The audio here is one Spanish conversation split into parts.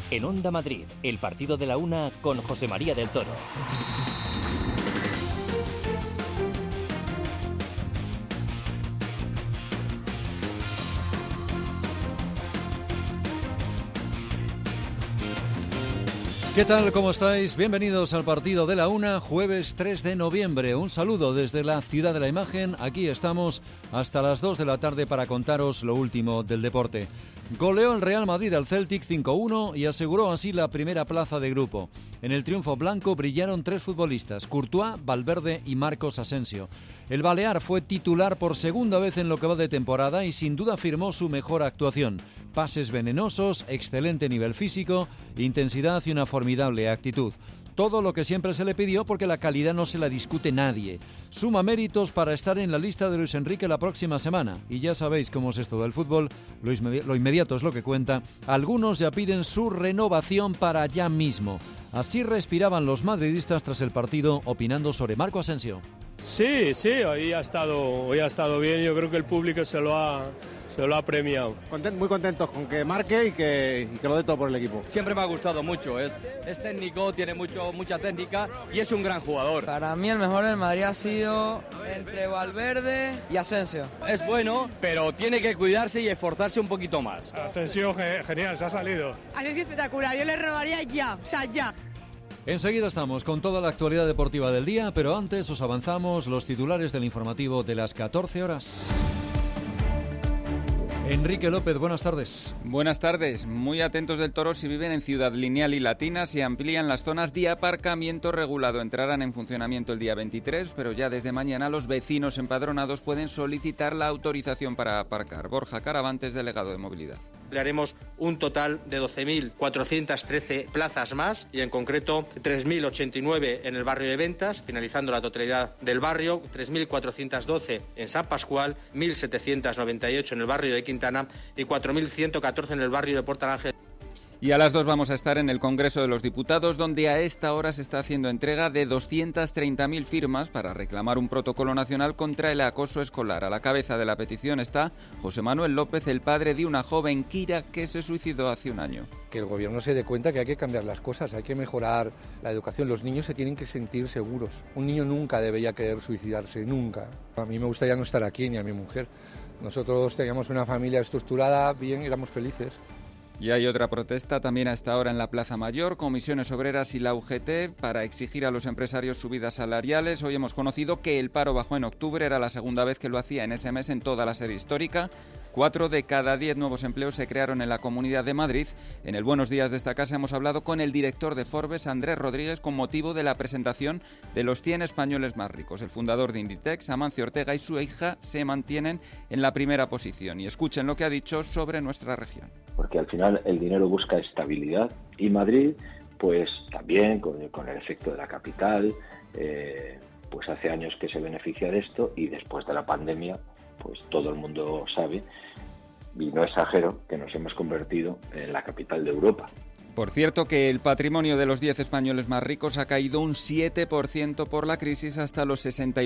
En Onda Madrid, el partido de la una con José María del Toro. ¿Qué tal? ¿Cómo estáis? Bienvenidos al partido de la una, jueves 3 de noviembre. Un saludo desde la Ciudad de la Imagen. Aquí estamos hasta las 2 de la tarde para contaros lo último del deporte. Goleó el Real Madrid al Celtic 5-1 y aseguró así la primera plaza de grupo. En el triunfo blanco brillaron tres futbolistas, Courtois, Valverde y Marcos Asensio. El balear fue titular por segunda vez en lo que va de temporada y sin duda firmó su mejor actuación. Pases venenosos, excelente nivel físico, intensidad y una formidable actitud. Todo lo que siempre se le pidió porque la calidad no se la discute nadie. Suma méritos para estar en la lista de Luis Enrique la próxima semana. Y ya sabéis cómo es esto del fútbol, lo inmediato es lo que cuenta. Algunos ya piden su renovación para ya mismo. Así respiraban los madridistas tras el partido opinando sobre Marco Asensio. Sí, hoy ha estado bien. Yo creo que el público se lo ha premiado. Muy contentos con que marque y que lo dé todo por el equipo. Siempre me ha gustado mucho, es técnico, tiene mucha técnica y es un gran jugador. Para mí el mejor del Madrid ha sido entre Valverde y Asensio. Es bueno, pero tiene que cuidarse y esforzarse un poquito más. Asensio, genial, se ha salido. Asensio espectacular, yo le renovaría ya. Enseguida estamos con toda la actualidad deportiva del día, pero antes os avanzamos los titulares del informativo de las 14 horas. Enrique López, buenas tardes. Buenas tardes. Muy atentos del Toro si viven en Ciudad Lineal y Latina. Se amplían las zonas de aparcamiento regulado. Entrarán en funcionamiento el día 23, pero ya desde mañana los vecinos empadronados pueden solicitar la autorización para aparcar. Borja Caravantes, delegado de Movilidad. Haremos un total de 12.413 plazas más y en concreto 3.089 en el barrio de Ventas, finalizando la totalidad del barrio, 3.412 en San Pascual, 1.798 en el barrio de Quintana y 4.114 en el barrio de Portalángel. Y a las 2 vamos a estar en el Congreso de los Diputados, donde a esta hora se está haciendo entrega de 230.000 firmas para reclamar un protocolo nacional contra el acoso escolar. A la cabeza de la petición está José Manuel López, el padre de una joven, Kira, que se suicidó hace un año. Que el gobierno se dé cuenta que hay que cambiar las cosas, hay que mejorar la educación. Los niños se tienen que sentir seguros. Un niño nunca debería querer suicidarse, nunca. A mí me gustaría no estar aquí, ni a mi mujer. Nosotros teníamos una familia estructurada, bien, éramos felices. Y hay otra protesta también a esta hora en la Plaza Mayor, Comisiones Obreras y la UGT para exigir a los empresarios subidas salariales. Hoy hemos conocido que el paro bajó en octubre, era la segunda vez que lo hacía en ese mes en toda la serie histórica. 4 de cada 10 nuevos empleos se crearon en la Comunidad de Madrid. En el Buenos Días de esta casa hemos hablado con el director de Forbes, Andrés Rodríguez, con motivo de la presentación de los 100 españoles más ricos. El fundador de Inditex, Amancio Ortega, y su hija se mantienen en la primera posición. Y escuchen lo que ha dicho sobre nuestra región. Porque al final el dinero busca estabilidad y Madrid, pues también con el efecto de la capital, pues hace años que se beneficia de esto y después de la pandemia, pues todo el mundo sabe, y no exagero, que nos hemos convertido en la capital de Europa. Por cierto que el patrimonio de los 10 españoles más ricos ha caído un 7% por la crisis hasta los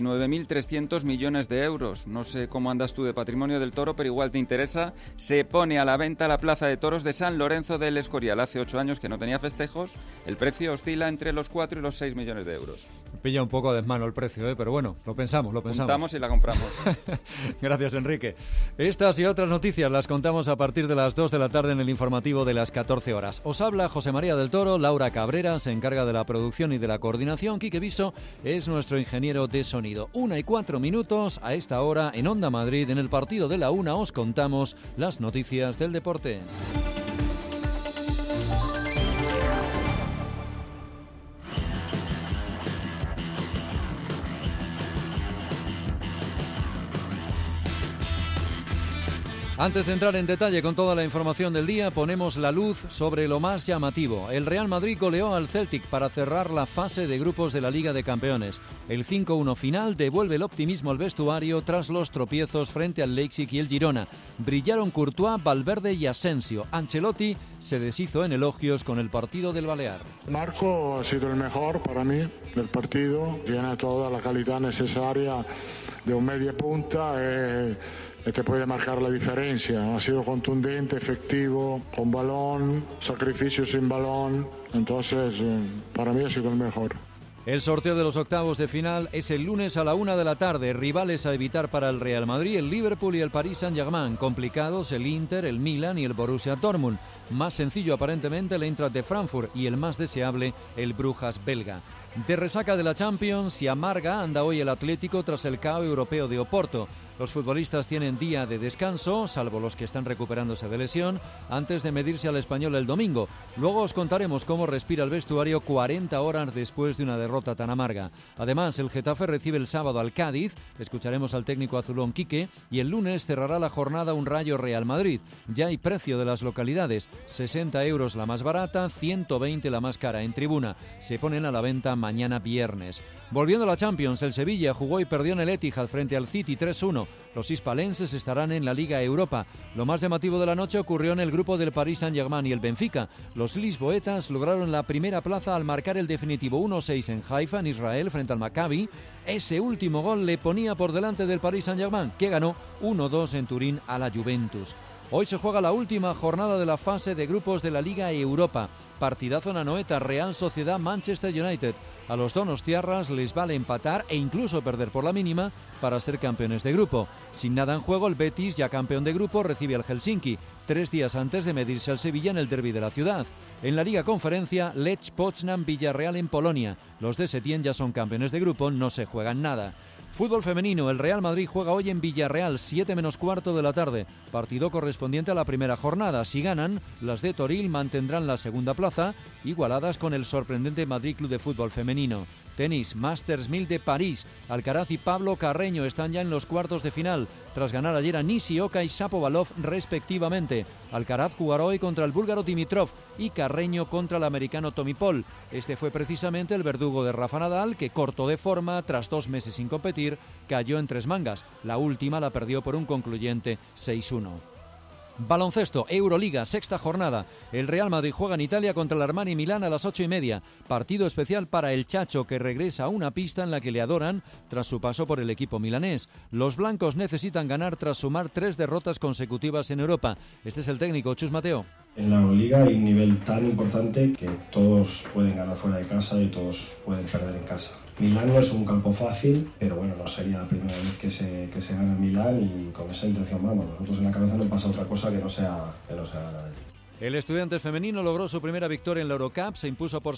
69.300 millones de euros. No sé cómo andas tú de patrimonio del Toro, pero igual te interesa. Se pone a la venta la Plaza de Toros de San Lorenzo del Escorial. Hace 8 años que no tenía festejos. El precio oscila entre los 4 y los 6 millones de euros. Pilla un poco a desmano el precio, pero bueno, lo pensamos. Juntamos y la compramos. Gracias, Enrique. Estas y otras noticias las contamos a partir de las 2 de la tarde en el informativo de las 14 horas. Os habla José María del Toro, Laura Cabrera se encarga de la producción y de la coordinación, Quique Viso es nuestro ingeniero de sonido. 1:04 a esta hora en Onda Madrid, en el partido de la una os contamos las noticias del deporte. Antes de entrar en detalle con toda la información del día, ponemos la luz sobre lo más llamativo. El Real Madrid goleó al Celtic para cerrar la fase de grupos de la Liga de Campeones. El 5-1 final devuelve el optimismo al vestuario tras los tropiezos frente al Leipzig y el Girona. Brillaron Courtois, Valverde y Asensio. Ancelotti se deshizo en elogios con el partido del Balear. Marco ha sido el mejor para mí del partido. Tiene toda la calidad necesaria de un media punta. te puede marcar la diferencia. Ha sido contundente, efectivo, con balón, sacrificio sin balón. Entonces, para mí ha sido el mejor. El sorteo de los octavos de final es el lunes a la 1 de la tarde. Rivales a evitar para el Real Madrid, el Liverpool y el Paris Saint-Germain. Complicados el Inter, el Milan y el Borussia Dortmund. Más sencillo aparentemente el Eintracht de Frankfurt y el más deseable el Brujas belga. De resaca de la Champions y amarga anda hoy el Atlético tras el KO europeo de Oporto. Los futbolistas tienen día de descanso, salvo los que están recuperándose de lesión, antes de medirse al Español el domingo. Luego os contaremos cómo respira el vestuario 40 horas después de una derrota tan amarga. Además, el Getafe recibe el sábado al Cádiz, escucharemos al técnico azulón Quique, y el lunes cerrará la jornada un Rayo Real Madrid. Ya hay precio de las localidades, 60 euros la más barata, 120 la más cara en tribuna. Se ponen a la venta mañana viernes. Volviendo a la Champions, el Sevilla jugó y perdió en el Etihad frente al City 3-1. Los hispalenses estarán en la Liga Europa. Lo más llamativo de la noche ocurrió en el grupo del Paris Saint-Germain y el Benfica. Los lisboetas lograron la primera plaza al marcar el definitivo 1-6 en Haifa, en Israel, frente al Maccabi. Ese último gol le ponía por delante del Paris Saint-Germain, que ganó 1-2 en Turín a la Juventus. Hoy se juega la última jornada de la fase de grupos de la Liga Europa. Partidazo en Anoeta, Real Sociedad, Manchester United. A los donostiarras les vale empatar e incluso perder por la mínima para ser campeones de grupo. Sin nada en juego, el Betis, ya campeón de grupo, recibe al Helsinki, 3 días antes de medirse al Sevilla en el derbi de la ciudad. En la Liga Conferencia, Lech Poznan, Villarreal en Polonia. Los de Setién ya son campeones de grupo, no se juegan nada. Fútbol femenino, el Real Madrid juega hoy en Villarreal, 7 menos cuarto de la tarde. Partido correspondiente a la primera jornada. Si ganan, las de Toril mantendrán la segunda plaza, igualadas con el sorprendente Madrid Club de Fútbol Femenino. Tenis, Masters 1000 de París. Alcaraz y Pablo Carreño están ya en los cuartos de final, tras ganar ayer a Nishioka y Shapovalov respectivamente. Alcaraz jugará hoy contra el búlgaro Dimitrov y Carreño contra el americano Tommy Paul. Este fue precisamente el verdugo de Rafa Nadal, que corto de forma, tras 2 meses sin competir, cayó en 3 mangas. La última la perdió por un concluyente 6-1. Baloncesto, Euroliga, sexta jornada. El Real Madrid juega en Italia contra el Armani Milán a las 8:30. Partido especial para el Chacho, que regresa a una pista en la que le adoran tras su paso por el equipo milanés. Los blancos necesitan ganar tras sumar 3 derrotas consecutivas en Europa. Este es el técnico, Chus Mateo. En la Euroliga hay un nivel tan importante que todos pueden ganar fuera de casa y todos pueden perder en casa. Milán no es un campo fácil, pero bueno, no sería la primera vez que se gana en Milán y con esa intención vamos. Nosotros en la cabeza no pasa otra cosa que no sea ganar. El Estudiantes femenino logró su primera victoria en la Eurocup, se impuso por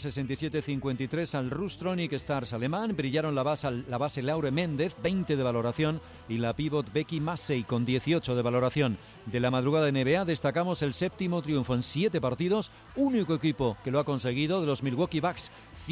67-53 al Rustronic Stars alemán. Brillaron la base Laure Méndez, 20 de valoración, y la pívot Becky Massey con 18 de valoración. De la madrugada de NBA destacamos el 7º triunfo en 7 partidos, único equipo que lo ha conseguido, de los Milwaukee Bucks,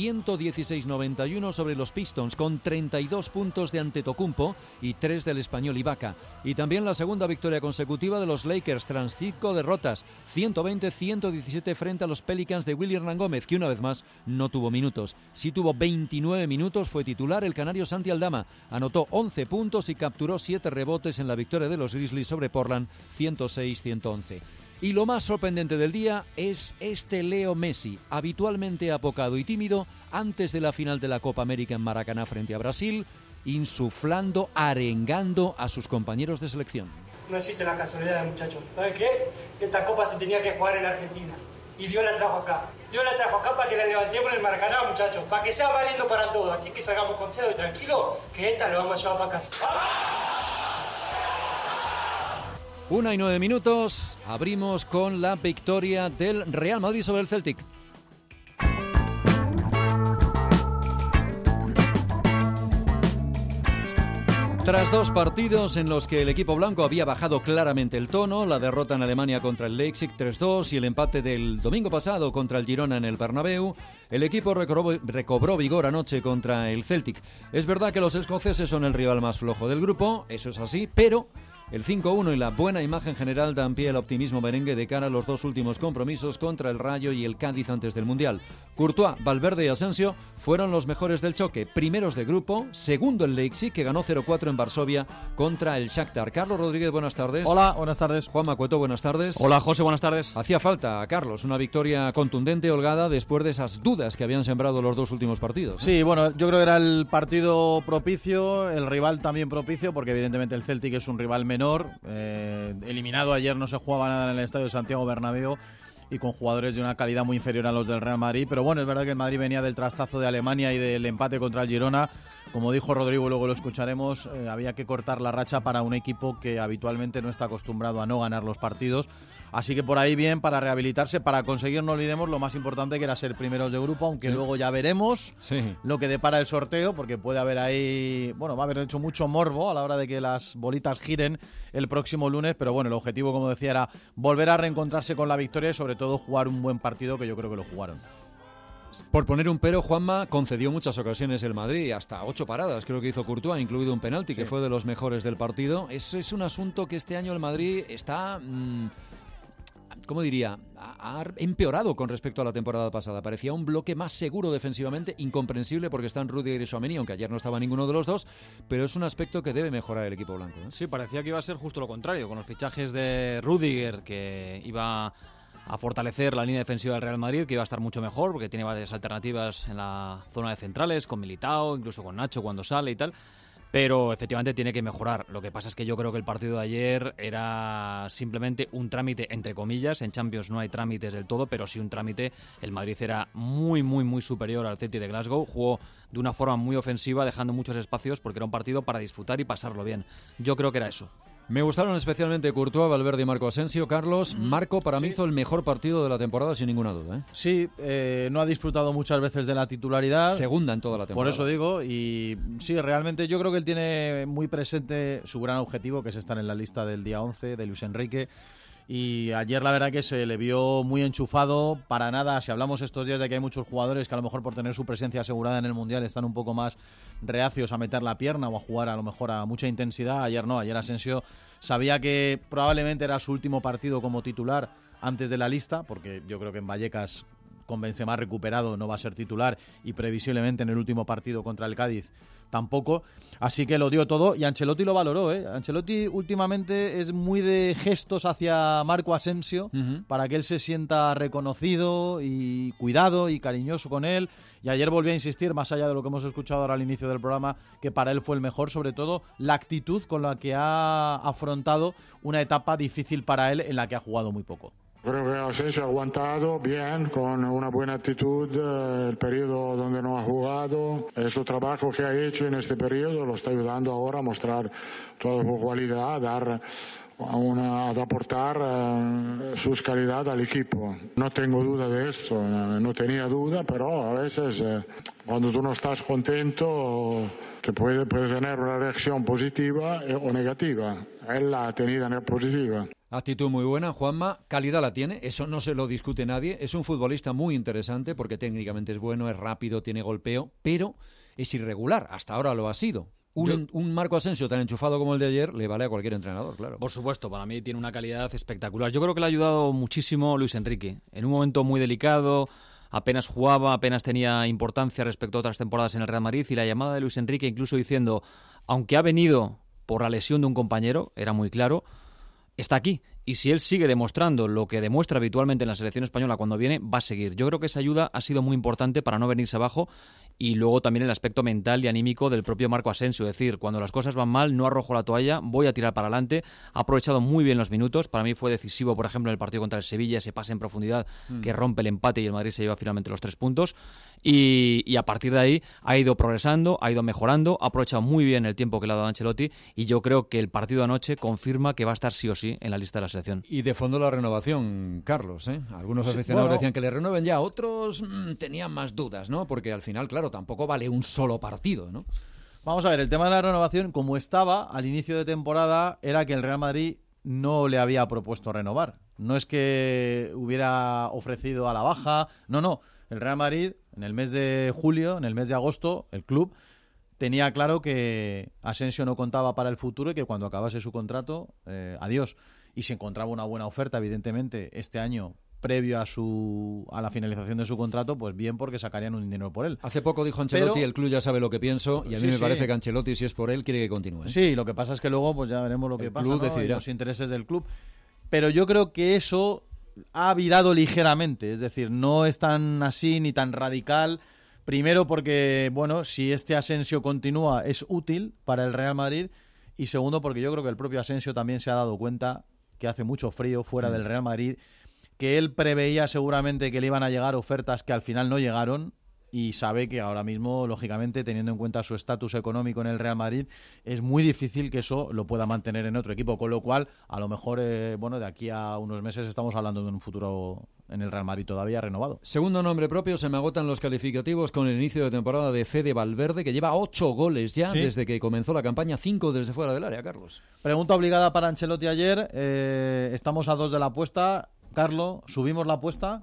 116-91 sobre los Pistons, con 32 puntos de Antetokounmpo y 3 del español Ibaka. Y también la segunda victoria consecutiva de los Lakers tras 5 derrotas, 120-117 frente a los Pelicans de Willy Hernán Gómez, que una vez más no tuvo minutos. Sí tuvo 29 minutos, fue titular el canario Santi Aldama, anotó 11 puntos y capturó 7 rebotes en la victoria de los Grizzlies sobre Portland, 106-111. Y lo más sorprendente del día es este Leo Messi, habitualmente apocado y tímido antes de la final de la Copa América en Maracaná frente a Brasil, insuflando, arengando a sus compañeros de selección. No existe la casualidad, muchachos. ¿Saben qué? Esta Copa se tenía que jugar en Argentina. Y Dios la trajo acá. Dios la trajo acá para que la levantemos en el Maracaná, muchachos. Para que sea valiendo para todos. Así que salgamos confiados y tranquilos, que esta la vamos a llevar para casa. 1:09. Abrimos con la victoria del Real Madrid sobre el Celtic. Tras 2 partidos en los que el equipo blanco había bajado claramente el tono, la derrota en Alemania contra el Leipzig 3-2 y el empate del domingo pasado contra el Girona en el Bernabéu, el equipo recobró vigor anoche contra el Celtic. Es verdad que los escoceses son el rival más flojo del grupo, eso es así, pero el 5-1 y la buena imagen general dan pie al optimismo merengue de cara a los 2 últimos compromisos contra el Rayo y el Cádiz antes del Mundial. Courtois, Valverde y Asensio fueron los mejores del choque, primeros de grupo, segundo el Leipzig, que ganó 0-4 en Varsovia contra el Shakhtar. Carlos Rodríguez, buenas tardes. Hola, buenas tardes. Juanma Cueto, buenas tardes. Hola, José, buenas tardes. Hacía falta, Carlos, una victoria contundente, holgada, después de esas dudas que habían sembrado los 2 últimos partidos. Sí, bueno, yo creo que era el partido propicio, el rival también propicio, porque evidentemente el Celtic es un rival menor menor, eliminado ayer, no se jugaba nada en el estadio de Santiago Bernabéu y con jugadores de una calidad muy inferior a los del Real Madrid, pero bueno, es verdad que el Madrid venía del trastazo de Alemania y del empate contra el Girona. Como dijo Rodrigo, luego lo escucharemos, había que cortar la racha para un equipo que habitualmente no está acostumbrado a no ganar los partidos. Así que por ahí bien para rehabilitarse, para conseguir, no olvidemos, lo más importante que era ser primeros de grupo, aunque luego ya veremos lo que depara el sorteo, porque puede haber ahí, bueno, va a haber hecho mucho morbo a la hora de que las bolitas giren el próximo lunes, pero bueno, el objetivo, como decía, era volver a reencontrarse con la victoria y sobre todo jugar un buen partido, que yo creo que lo jugaron. Por poner un pero, Juanma, concedió muchas ocasiones el Madrid, hasta 8 paradas creo que hizo Courtois, incluido un penalti, que fue de los mejores del partido. Es un asunto que este año el Madrid está... ¿cómo diría? Ha empeorado con respecto a la temporada pasada. Parecía un bloque más seguro defensivamente, incomprensible porque están Rüdiger y Tchouaméni, aunque ayer no estaba ninguno de los dos, pero es un aspecto que debe mejorar el equipo blanco, ¿eh? Sí, parecía que iba a ser justo lo contrario, con los fichajes de Rüdiger, que iba a fortalecer la línea defensiva del Real Madrid, que iba a estar mucho mejor, porque tiene varias alternativas en la zona de centrales, con Militao, incluso con Nacho cuando sale y tal. Pero efectivamente tiene que mejorar. Lo que pasa es que yo creo que el partido de ayer era simplemente un trámite, entre comillas. En Champions no hay trámites del todo, pero sí un trámite. El Madrid era muy, muy, muy superior al Celtic de Glasgow. Jugó de una forma muy ofensiva, dejando muchos espacios, porque era un partido para disfrutar y pasarlo bien. Yo creo que era eso. Me gustaron especialmente Courtois, Valverde y Marco Asensio. Carlos, Marco para mí hizo el mejor partido de la temporada, sin ninguna duda, ¿eh? Sí, no ha disfrutado muchas veces de la titularidad. Segunda en toda la temporada. Por eso digo, y sí, realmente yo creo que él tiene muy presente su gran objetivo, que es estar en la lista del día 11 de Luis Enrique. Y ayer la verdad que se le vio muy enchufado. Para nada, si hablamos estos días de que hay muchos jugadores que a lo mejor por tener su presencia asegurada en el Mundial están un poco más reacios a meter la pierna o a jugar a lo mejor a mucha intensidad, ayer no, ayer Asensio sabía que probablemente era su último partido como titular antes de la lista, porque yo creo que en Vallecas con Benzema recuperado no va a ser titular y previsiblemente en el último partido contra el Cádiz tampoco, así que lo dio todo y Ancelotti lo valoró, ¿eh? Ancelotti últimamente es muy de gestos hacia Marco Asensio para que él se sienta reconocido y cuidado y cariñoso con él, y ayer volvió a insistir, más allá de lo que hemos escuchado ahora al inicio del programa, que para él fue el mejor, sobre todo la actitud con la que ha afrontado una etapa difícil para él en la que ha jugado muy poco. Creo que Asensio ha aguantado bien, con una buena actitud, el periodo donde no ha jugado. Su trabajo que ha hecho en este periodo lo está ayudando ahora a mostrar toda su cualidad, a aportar sus calidades al equipo. No tengo duda de esto, no tenía duda, pero a veces cuando tú no estás contento te puede tener una reacción positiva o negativa. Él la ha tenido positiva. Actitud muy buena, Juanma, calidad la tiene, eso no se lo discute nadie, es un futbolista muy interesante porque técnicamente es bueno, es rápido, tiene golpeo, pero es irregular, hasta ahora lo ha sido. Un Marco Asensio tan enchufado como el de ayer le vale a cualquier entrenador, claro. Por supuesto, para mí tiene una calidad espectacular. Yo creo que le ha ayudado muchísimo Luis Enrique, en un momento muy delicado, apenas jugaba, apenas tenía importancia respecto a otras temporadas en el Real Madrid, y la llamada de Luis Enrique incluso diciendo, aunque ha venido por la lesión de un compañero, era muy claro, está aquí, y si él sigue demostrando lo que demuestra habitualmente en la selección española cuando viene, va a seguir. Yo creo que esa ayuda ha sido muy importante para no venirse abajo, y luego también el aspecto mental y anímico del propio Marco Asensio, es decir, cuando las cosas van mal, no arrojo la toalla, voy a tirar para adelante. Ha aprovechado muy bien los minutos, para mí fue decisivo, por ejemplo, en el partido contra el Sevilla, ese pase en profundidad que rompe el empate y el Madrid se lleva finalmente los 3 puntos, y a partir de ahí ha ido progresando, ha ido mejorando, ha aprovechado muy bien el tiempo que le ha dado Ancelotti, y yo creo que el partido de anoche confirma que va a estar sí o sí en la lista de la selección. Y de fondo la renovación, Carlos, ¿eh? Algunos aficionados decían que le renueven ya, otros tenían más dudas, ¿no? Porque al final, claro, tampoco vale un solo partido, ¿no? Vamos a ver, el tema de la renovación, como estaba al inicio de temporada, era que el Real Madrid no le había propuesto renovar. No es que hubiera ofrecido a la baja, no. El Real Madrid, en el mes de julio, en el mes de agosto, el club tenía claro que Asensio no contaba para el futuro y que cuando acabase su contrato, adiós. Y si encontraba una buena oferta, evidentemente, este año, previo a la finalización de su contrato, pues bien, porque sacarían un dinero por él. Hace poco dijo Ancelotti, el club ya sabe lo que pienso, y a mí me parece que Ancelotti, si es por él, quiere que continúe. Sí, lo que pasa es que luego pues ya veremos lo que pasa, club decidirá. Los intereses del club. Pero yo creo que eso ha virado ligeramente, es decir, no es tan así ni tan radical. Primero porque, bueno, si este Asensio continúa, es útil para el Real Madrid. y segundo porque yo creo que el propio Asensio también se ha dado cuenta que hace mucho frío fuera del Real Madrid, que él preveía seguramente que le iban a llegar ofertas que al final no llegaron, y sabe que ahora mismo, lógicamente, teniendo en cuenta su estatus económico en el Real Madrid, es muy difícil que eso lo pueda mantener en otro equipo, con lo cual, a lo mejor, de aquí a unos meses estamos hablando de un futuro en el Real Madrid todavía renovado. Segundo nombre propio, se me agotan los calificativos con el inicio de temporada de Fede Valverde, que lleva 8 goles ya desde que comenzó la campaña, 5 desde fuera del área, Carlos. Pregunta obligada para Ancelotti ayer, estamos a 2 de la apuesta. Carlos, ¿subimos la apuesta?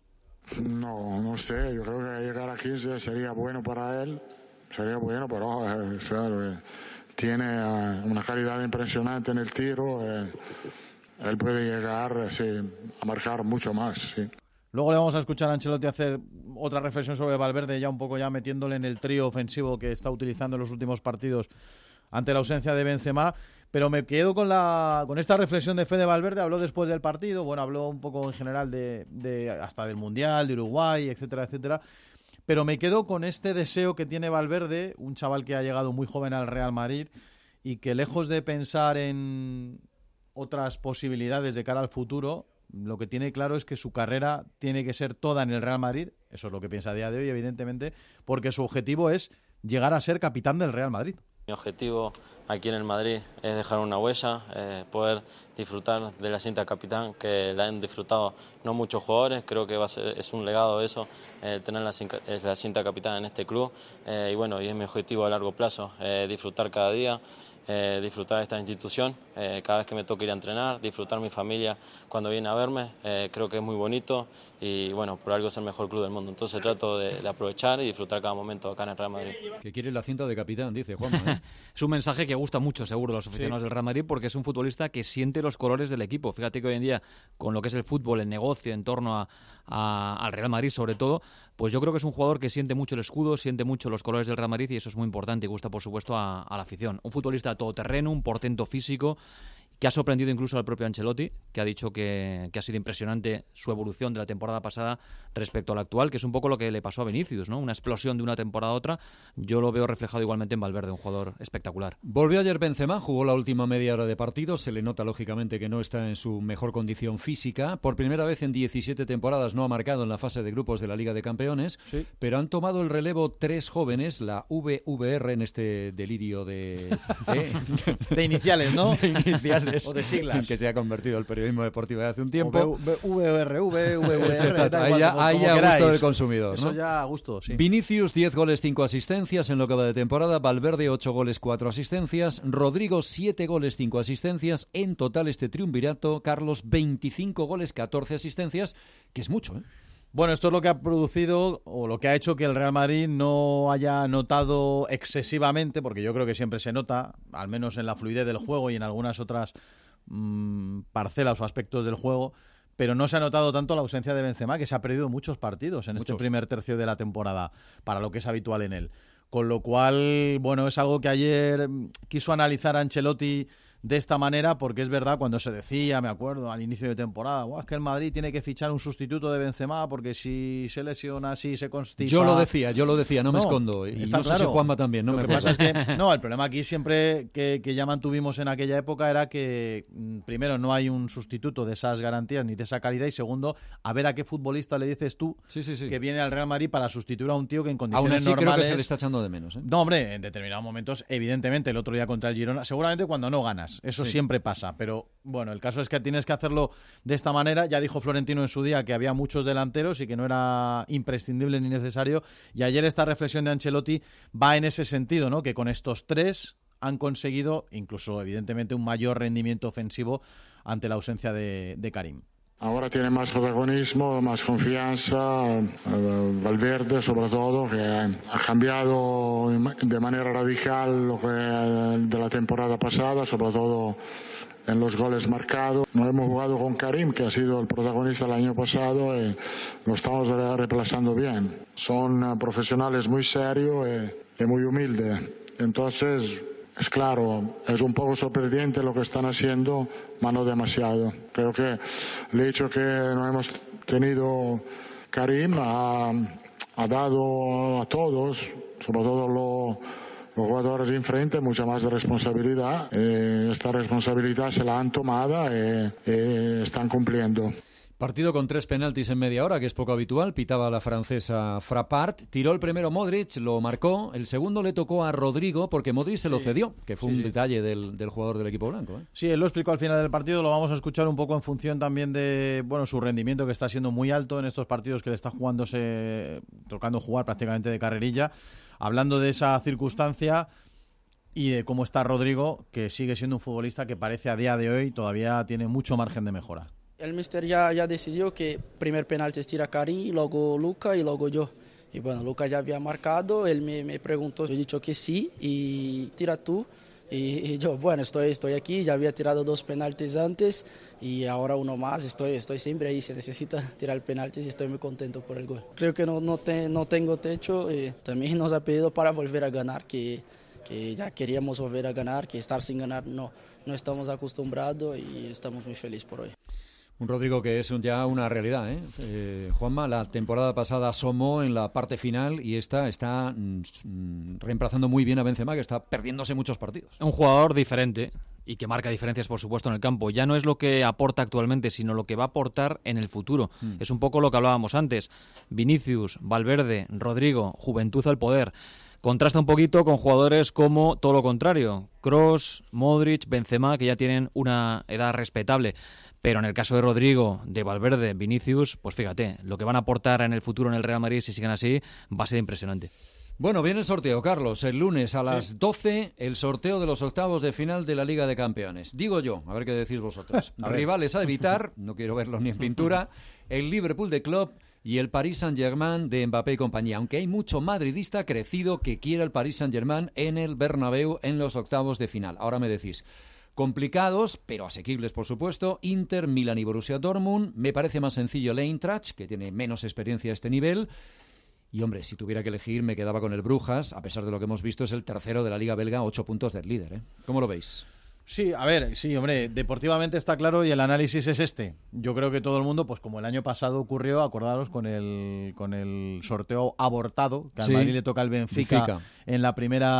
No sé, yo creo que llegar a 15 sería bueno para él, sería bueno, pero claro, tiene una calidad impresionante en el tiro, él puede llegar a marcar mucho más, sí. Luego le vamos a escuchar a Ancelotti hacer otra reflexión sobre Valverde, ya un poco ya metiéndole en el trío ofensivo que está utilizando en los últimos partidos ante la ausencia de Benzema, pero me quedo con esta reflexión de Fede Valverde. Habló después del partido, bueno, habló un poco en general de hasta del Mundial, de Uruguay, etcétera, etcétera, pero me quedo con este deseo que tiene Valverde, un chaval que ha llegado muy joven al Real Madrid y que lejos de pensar en otras posibilidades de cara al futuro, lo que tiene claro es que su carrera tiene que ser toda en el Real Madrid, eso es lo que piensa a día de hoy, evidentemente, porque su objetivo es llegar a ser capitán del Real Madrid. Mi objetivo aquí en el Madrid es dejar una huella, poder disfrutar de la cinta capitán, que la han disfrutado no muchos jugadores. Creo que es un legado eso, tener la cinta capitán en este club, y bueno, y es mi objetivo a largo plazo, disfrutar cada día, disfrutar esta institución, cada vez que me toque ir a entrenar, disfrutar mi familia cuando viene a verme. Creo que es muy bonito y bueno, por algo es el mejor club del mundo, entonces trato de aprovechar y disfrutar cada momento acá en el Real Madrid. Que quiere la cinta de capitán, dice Juanma. Es un mensaje que gusta mucho seguro a los aficionados del Real Madrid, porque es un futbolista que siente los colores del equipo. Fíjate que hoy en día, con lo que es el fútbol, el negocio en torno al Real Madrid sobre todo, pues yo creo que es un jugador que siente mucho el escudo, siente mucho los colores del Real Madrid, y eso es muy importante y gusta por supuesto a la afición. Un futbolista todoterreno, un portento físico, que ha sorprendido incluso al propio Ancelotti, que ha dicho que ha sido impresionante su evolución de la temporada pasada respecto a la actual, que es un poco lo que le pasó a Vinicius, ¿no? Una explosión de una temporada a otra. Yo lo veo reflejado igualmente en Valverde, un jugador espectacular. Volvió ayer Benzema, jugó la última media hora de partido, se le nota lógicamente que no está en su mejor condición física. Por primera vez en 17 temporadas no ha marcado en la fase de grupos de la Liga de Campeones, pero han tomado el relevo 3 jóvenes, la VVR, en este delirio de iniciales, ¿no? De iniciales. O de siglas. Que se ha convertido el periodismo deportivo de hace un tiempo. Ahí a gusto del consumidor, Eso ¿no? ya a gusto, sí. Vinicius, 10 goles, 5 asistencias en lo que va de temporada. Valverde, 8 goles, 4 asistencias. Rodrigo, 7 goles, 5 asistencias. En total este triunvirato, Carlos, 25 goles, 14 asistencias, que es mucho, ¿eh? Bueno, esto es lo que ha producido o lo que ha hecho que el Real Madrid no haya notado excesivamente, porque yo creo que siempre se nota, al menos en la fluidez del juego y en algunas otras parcelas o aspectos del juego, pero no se ha notado tanto la ausencia de Benzema, que se ha perdido muchos partidos en este primer tercio de la temporada, para lo que es habitual en él. Con lo cual, bueno, es algo que ayer quiso analizar Ancelotti de esta manera, porque es verdad, cuando se decía, me acuerdo, al inicio de temporada, es que el Madrid tiene que fichar un sustituto de Benzema, porque si se lesiona, si se constipa... Yo lo decía, no me escondo. Y está no claro. sé si Juanma también, no lo me que acuerdo. pasa es que, no, el problema aquí siempre que ya mantuvimos en aquella época era que, primero, no hay un sustituto de esas garantías ni de esa calidad, y segundo, a ver a qué futbolista le dices tú que viene al Real Madrid para sustituir a un tío que en condiciones normales... Aún así normales... creo que se le está echando de menos, ¿eh? No, hombre, en determinados momentos, evidentemente, el otro día contra el Girona, seguramente cuando no ganas, eso siempre pasa. Pero bueno, el caso es que tienes que hacerlo de esta manera. Ya dijo Florentino en su día que había muchos delanteros y que no era imprescindible ni necesario, y ayer esta reflexión de Ancelotti va en ese sentido, ¿no? Que con estos 3 han conseguido incluso evidentemente un mayor rendimiento ofensivo ante la ausencia de Karim. Ahora tiene más protagonismo, más confianza, Valverde sobre todo, que ha cambiado de manera radical lo que de la temporada pasada, sobre todo en los goles marcados. No hemos jugado con Karim, que ha sido el protagonista el año pasado, y lo estamos reemplazando bien. Son profesionales muy serios y muy humildes. Entonces, es claro, es un poco sorprendente lo que están haciendo, pero no demasiado. Creo que el hecho que no hemos tenido Karim ha dado a todos, sobre todo los jugadores de enfrente mucha más responsabilidad. Esta responsabilidad se la han tomado y están cumpliendo. Partido con 3 penaltis en media hora, que es poco habitual. Pitaba la francesa Frappart. Tiró el primero Modric, lo marcó. El segundo le tocó a Rodrigo, porque Modric se lo cedió, que fue un detalle del jugador del equipo blanco. Sí, él lo explicó al final del partido. Lo vamos a escuchar un poco en función también de su rendimiento, que está siendo muy alto en estos partidos que le está tocando jugar prácticamente de carrerilla. Hablando de esa circunstancia y de cómo está Rodrigo, que sigue siendo un futbolista que parece a día de hoy todavía tiene mucho margen de mejora. El míster ya decidió que primer penalti tira Karim, luego Luka y luego yo. Y bueno, Luka ya había marcado, él me preguntó, yo he dicho que sí, y tira tú. Y yo, bueno, estoy aquí, ya había tirado 2 penaltis antes y ahora uno más, estoy siempre ahí, se necesita tirar penaltis y estoy muy contento por el gol. Creo que no tengo techo, también nos ha pedido para volver a ganar, que ya queríamos volver a ganar, que estar sin ganar no estamos acostumbrados y estamos muy felices por hoy. Un Rodrigo que es ya una realidad, Juanma, la temporada pasada asomó en la parte final y está reemplazando muy bien a Benzema, que está perdiéndose muchos partidos. Un jugador diferente y que marca diferencias, por supuesto, en el campo. Ya no es lo que aporta actualmente, sino lo que va a aportar en el futuro. Es un poco lo que hablábamos antes. Vinicius, Valverde, Rodrigo, juventud al poder. Contrasta un poquito con jugadores como todo lo contrario, Kroos, Modric, Benzema, que ya tienen una edad respetable. Pero en el caso de Rodrigo, de Valverde, Vinicius, pues fíjate, lo que van a aportar en el futuro en el Real Madrid, si siguen así, va a ser impresionante. Bueno, viene el sorteo, Carlos. El lunes a las 12, el sorteo de los octavos de final de la Liga de Campeones. Digo yo, a ver qué decís vosotros. Rivales a evitar, no quiero verlos ni en pintura, el Liverpool de Klopp y el Paris Saint-Germain de Mbappé y compañía. Aunque hay mucho madridista crecido que quiera el Paris Saint-Germain en el Bernabéu en los octavos de final. Ahora me decís. Complicados, pero asequibles, por supuesto. Inter, Milan y Borussia Dortmund. Me parece más sencillo el Eintracht, que tiene menos experiencia a este nivel. Y, hombre, si tuviera que elegir, me quedaba con el Brujas. A pesar de lo que hemos visto, es el tercero de la Liga Belga, 8 puntos del líder. ¿Cómo lo veis? Sí, a ver, sí, hombre, deportivamente está claro y el análisis es este. Yo creo que todo el mundo, pues como el año pasado ocurrió, acordaros con el sorteo abortado, que al Madrid le toca el Benfica en la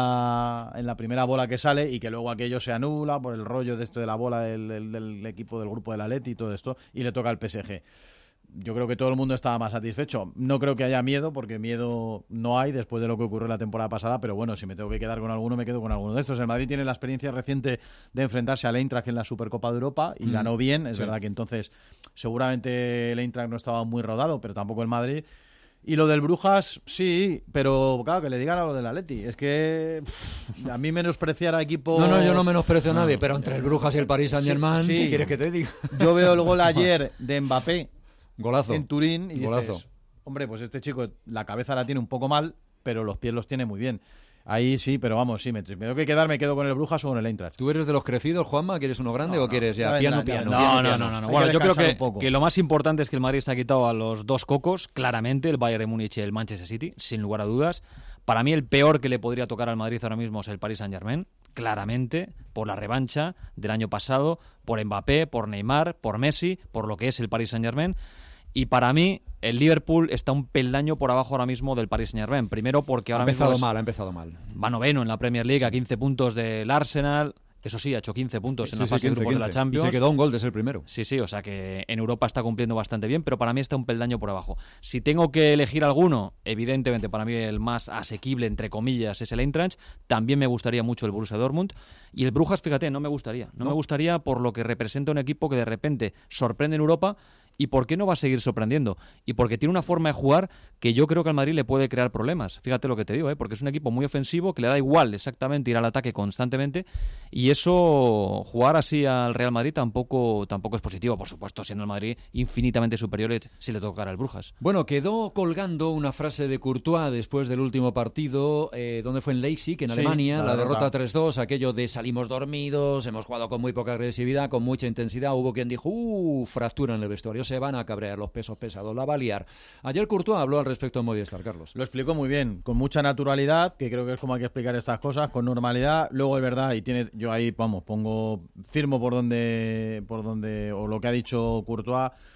primera bola que sale y que luego aquello se anula por el rollo de esto de la bola del equipo del grupo del Atleti y todo esto, y le toca al PSG. Yo creo que todo el mundo estaba más satisfecho. No creo que haya miedo, porque miedo no hay después de lo que ocurrió la temporada pasada, pero bueno, si me tengo que quedar con alguno, me quedo con alguno de estos. El Madrid tiene la experiencia reciente de enfrentarse al Eintracht en la Supercopa de Europa y ganó bien. Es verdad que entonces seguramente el Eintracht no estaba muy rodado, pero tampoco el Madrid. Y lo del Brujas, sí, pero claro, que le digan a lo del Atleti. Es que a mí menospreciar a equipos... No, yo no menosprecio a nadie, pero entre el Brujas y el Paris Saint-Germain, ¿qué quieres que te diga? Yo veo el gol ayer de Mbappé. Golazo. En Turín y Golazo. dices, hombre, pues este chico la cabeza la tiene un poco mal, pero los pies los tiene muy bien. Ahí sí, pero vamos, sí, me tengo que quedar, me quedo con el Brujas o con el Eintracht. ¿Tú eres de los crecidos, Juanma? ¿Quieres uno grande o quieres ya piano? No. Bueno, yo creo que lo más importante es que el Madrid se ha quitado a los dos cocos, claramente, el Bayern de Múnich y el Manchester City, sin lugar a dudas. Para mí el peor que le podría tocar al Madrid ahora mismo es el Paris Saint-Germain, claramente, por la revancha del año pasado, por Mbappé, por Neymar, por Messi, por lo que es el Paris Saint-Germain. Y para mí, el Liverpool está un peldaño por abajo ahora mismo del Paris Saint-Germain. Primero porque ahora mismo ha empezado mal. Va noveno en la Premier League a 15 puntos del Arsenal. Eso sí, ha hecho 15 puntos en la fase de grupos de la Champions. Y se quedó un gol de ser el primero. Sí, o sea que en Europa está cumpliendo bastante bien, pero para mí está un peldaño por abajo. Si tengo que elegir alguno, evidentemente para mí el más asequible, entre comillas, es el Eintracht. También me gustaría mucho el Borussia Dortmund. Y el Brujas, fíjate, no me gustaría. No me gustaría por lo que representa un equipo que de repente sorprende en Europa. ¿Y por qué no va a seguir sorprendiendo? Y porque tiene una forma de jugar que yo creo que al Madrid le puede crear problemas. Fíjate lo que te digo, porque es un equipo muy ofensivo, que le da igual exactamente ir al ataque constantemente, y eso, jugar así al Real Madrid tampoco es positivo, por supuesto, siendo el Madrid infinitamente superior si le tocara al Brujas. Bueno, quedó colgando una frase de Courtois después del último partido, donde fue en Leipzig, en Alemania, la derrota 3-2, aquello de salimos dormidos, hemos jugado con muy poca agresividad, con mucha intensidad, hubo quien dijo, fractura en el vestuario, se van a cabrear los pesos pesados, la va a liar. Ayer Courtois habló al respecto en Movistar, Carlos. Lo explicó muy bien, con mucha naturalidad, que creo que es como hay que explicar estas cosas, con normalidad. Luego es verdad, y yo ahí, firmo por donde, o lo que ha dicho Courtois,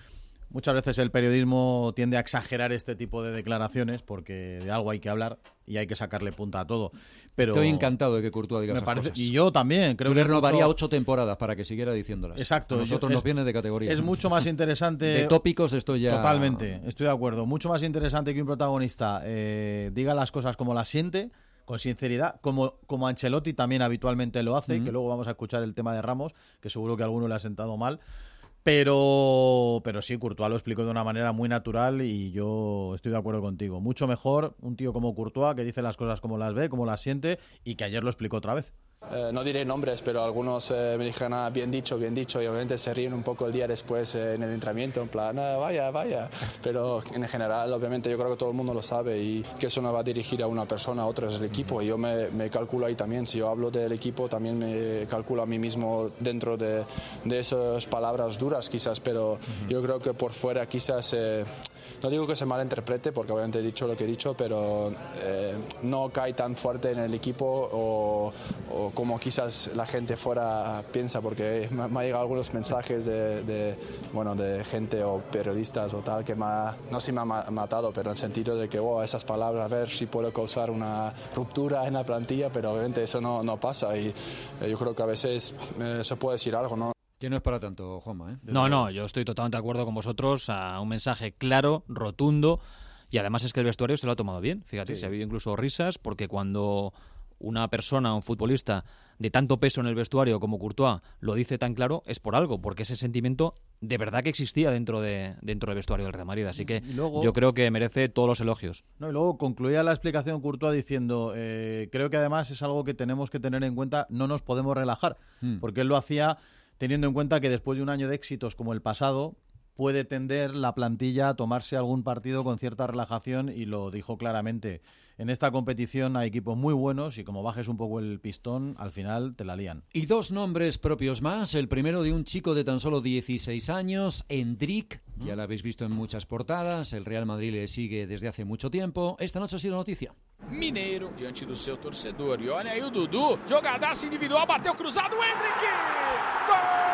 Muchas veces el periodismo tiende a exagerar este tipo de declaraciones porque de algo hay que hablar y hay que sacarle punta a todo. Pero estoy encantado de que Courtois diga me esas parece, cosas. y yo también. Creo que le renovaría 8 temporadas para que siguiera diciéndolas. Exacto. A nosotros nos viene de categoría. Es mucho más interesante... De tópicos estoy ya... Totalmente, estoy de acuerdo. Mucho más interesante que un protagonista diga las cosas como las siente, con sinceridad, como Ancelotti también habitualmente lo hace, que luego vamos a escuchar el tema de Ramos, que seguro que a alguno le ha sentado mal. Pero sí, Courtois lo explicó de una manera muy natural y yo estoy de acuerdo contigo. Mucho mejor un tío como Courtois que dice las cosas como las ve, como las siente y que ayer lo explicó otra vez. No diré nombres, pero algunos me dijeron bien dicho, y obviamente se ríen un poco el día después en el entrenamiento, en plan, vaya, pero en general obviamente yo creo que todo el mundo lo sabe y que eso no va a dirigir a una persona, a otra es el equipo, y yo me calculo ahí también, si yo hablo del equipo también me calculo a mí mismo dentro de esas palabras duras quizás, pero yo creo que por fuera quizás, no digo que se malinterprete porque obviamente he dicho lo que he dicho, pero no cae tan fuerte en el equipo o como quizás la gente fuera piensa, porque me han llegado algunos mensajes de gente o periodistas o tal que no se me ha matado, pero en el sentido de que esas palabras, a ver si puedo causar una ruptura en la plantilla, pero obviamente eso no pasa y yo creo que a veces se puede decir algo, ¿no? Que no es para tanto, Juanma, ¿eh? No, yo estoy totalmente de acuerdo con vosotros, a un mensaje claro, rotundo, y además es que el vestuario se lo ha tomado bien, fíjate, se ha habido incluso risas, porque cuando una persona, un futbolista de tanto peso en el vestuario como Courtois lo dice tan claro, es por algo, porque ese sentimiento de verdad que existía dentro del vestuario del Real Madrid, así que luego, yo creo que merece todos los elogios. Y luego concluía la explicación Courtois diciendo, creo que además es algo que tenemos que tener en cuenta, no nos podemos relajar, porque él lo hacía teniendo en cuenta que después de un año de éxitos como el pasado, puede tender la plantilla a tomarse algún partido con cierta relajación y lo dijo claramente. En esta competición hay equipos muy buenos y como bajes un poco el pistón, al final te la lían. Y 2 nombres propios más. El primero de un chico de tan solo 16 años, Endrick. Ya lo habéis visto en muchas portadas. El Real Madrid le sigue desde hace mucho tiempo. Esta noche ha sido noticia. Mineiro diante do seu torcedor. E olha aí o Dudu. Jogadaço individual, bateu cruzado, Endrick! ¡Gol!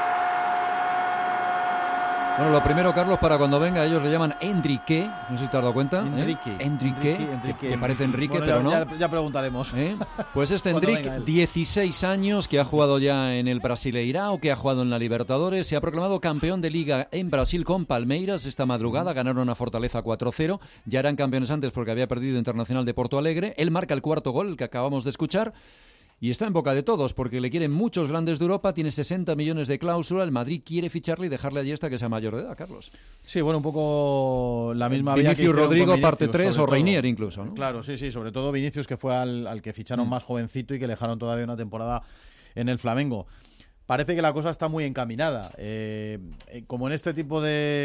Bueno, lo primero, Carlos, para cuando venga, ellos le llaman Enrique, no sé si te has dado cuenta. Enrique, que parece Enrique, bueno, pero no. Ya preguntaremos. Pues Endrick, 16 años, que ha jugado ya en el Brasileirao, que ha jugado en la Libertadores, se ha proclamado campeón de Liga en Brasil con Palmeiras esta madrugada, ganaron a Fortaleza 4-0, ya eran campeones antes porque había perdido Internacional de Porto Alegre, él marca el cuarto gol, el que acabamos de escuchar. Y está en boca de todos, porque le quieren muchos grandes de Europa, tiene 60 millones de cláusula, el Madrid quiere ficharle y dejarle allí hasta que sea mayor de edad, Carlos. Sí, bueno, un poco la misma vía que Vinicius Rodrigo, Vinicius, parte 3, o Reinier incluso, ¿no? Claro, sí, sobre todo Vinicius, que fue al que ficharon más jovencito y que le dejaron todavía una temporada en el Flamengo. Parece que la cosa está muy encaminada. Como en este tipo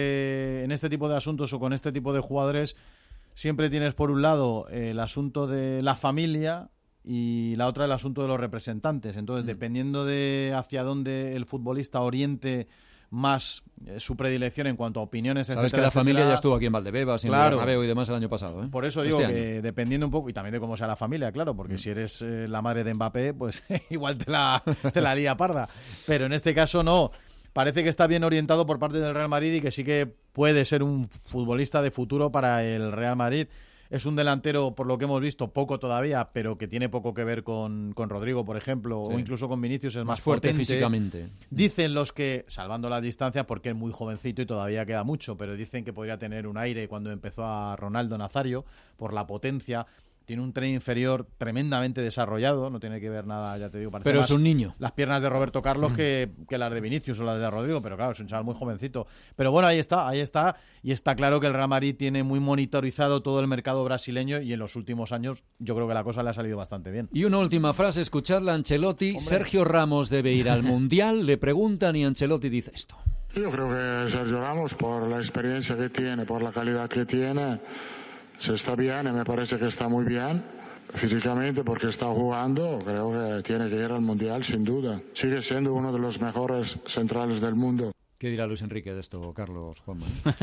de asuntos o con este tipo de jugadores, siempre tienes por un lado el asunto de la familia y la otra el asunto de los representantes. Entonces, dependiendo de hacia dónde el futbolista oriente más su predilección en cuanto a opiniones, sabes que la familia ya estuvo aquí en Valdebebas, en Bernabéu y demás el año pasado, ¿eh? Por eso digo que dependiendo un poco, y también de cómo sea la familia, claro, porque si eres la madre de Mbappé, pues igual te la lía parda. Pero en este caso no. Parece que está bien orientado por parte del Real Madrid y que sí que puede ser un futbolista de futuro para el Real Madrid. Es un delantero, por lo que hemos visto, poco todavía, pero que tiene poco que ver con Rodrigo, por ejemplo, o incluso con Vinicius, es más fuerte potente físicamente. Dicen los que, salvando las distancias, porque es muy jovencito y todavía queda mucho, pero dicen que podría tener un aire cuando empezó a Ronaldo Nazario, por la potencia. Tiene un tren inferior tremendamente desarrollado, no tiene que ver nada, ya te digo, parece pero más es un niño. Las piernas de Roberto Carlos que las de Vinicius o las de Rodrigo, pero claro, es un chaval muy jovencito. Pero bueno, ahí está, y está claro que el Real Madrid tiene muy monitorizado todo el mercado brasileño y en los últimos años yo creo que la cosa le ha salido bastante bien. Y una última frase, escucharla, Ancelotti. Hombre. Sergio Ramos debe ir al Mundial, le preguntan y Ancelotti dice esto. Yo creo que Sergio Ramos, por la experiencia que tiene, por la calidad que tiene, se está bien y me parece que está muy bien físicamente porque está jugando. Creo que tiene que ir al Mundial sin duda. Sigue siendo uno de los mejores centrales del mundo. ¿Qué dirá Luis Enrique de esto, Carlos, Juanma?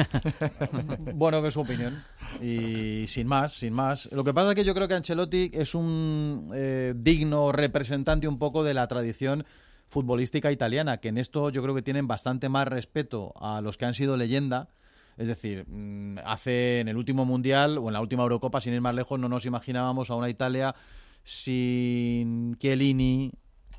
Bueno, que es su opinión. Y sin más. Lo que pasa es que yo creo que Ancelotti es un digno representante un poco de la tradición futbolística italiana, que en esto yo creo que tienen bastante más respeto a los que han sido leyenda Es decir, hace en el último Mundial o en la última Eurocopa, sin ir más lejos, no nos imaginábamos a una Italia sin Chiellini,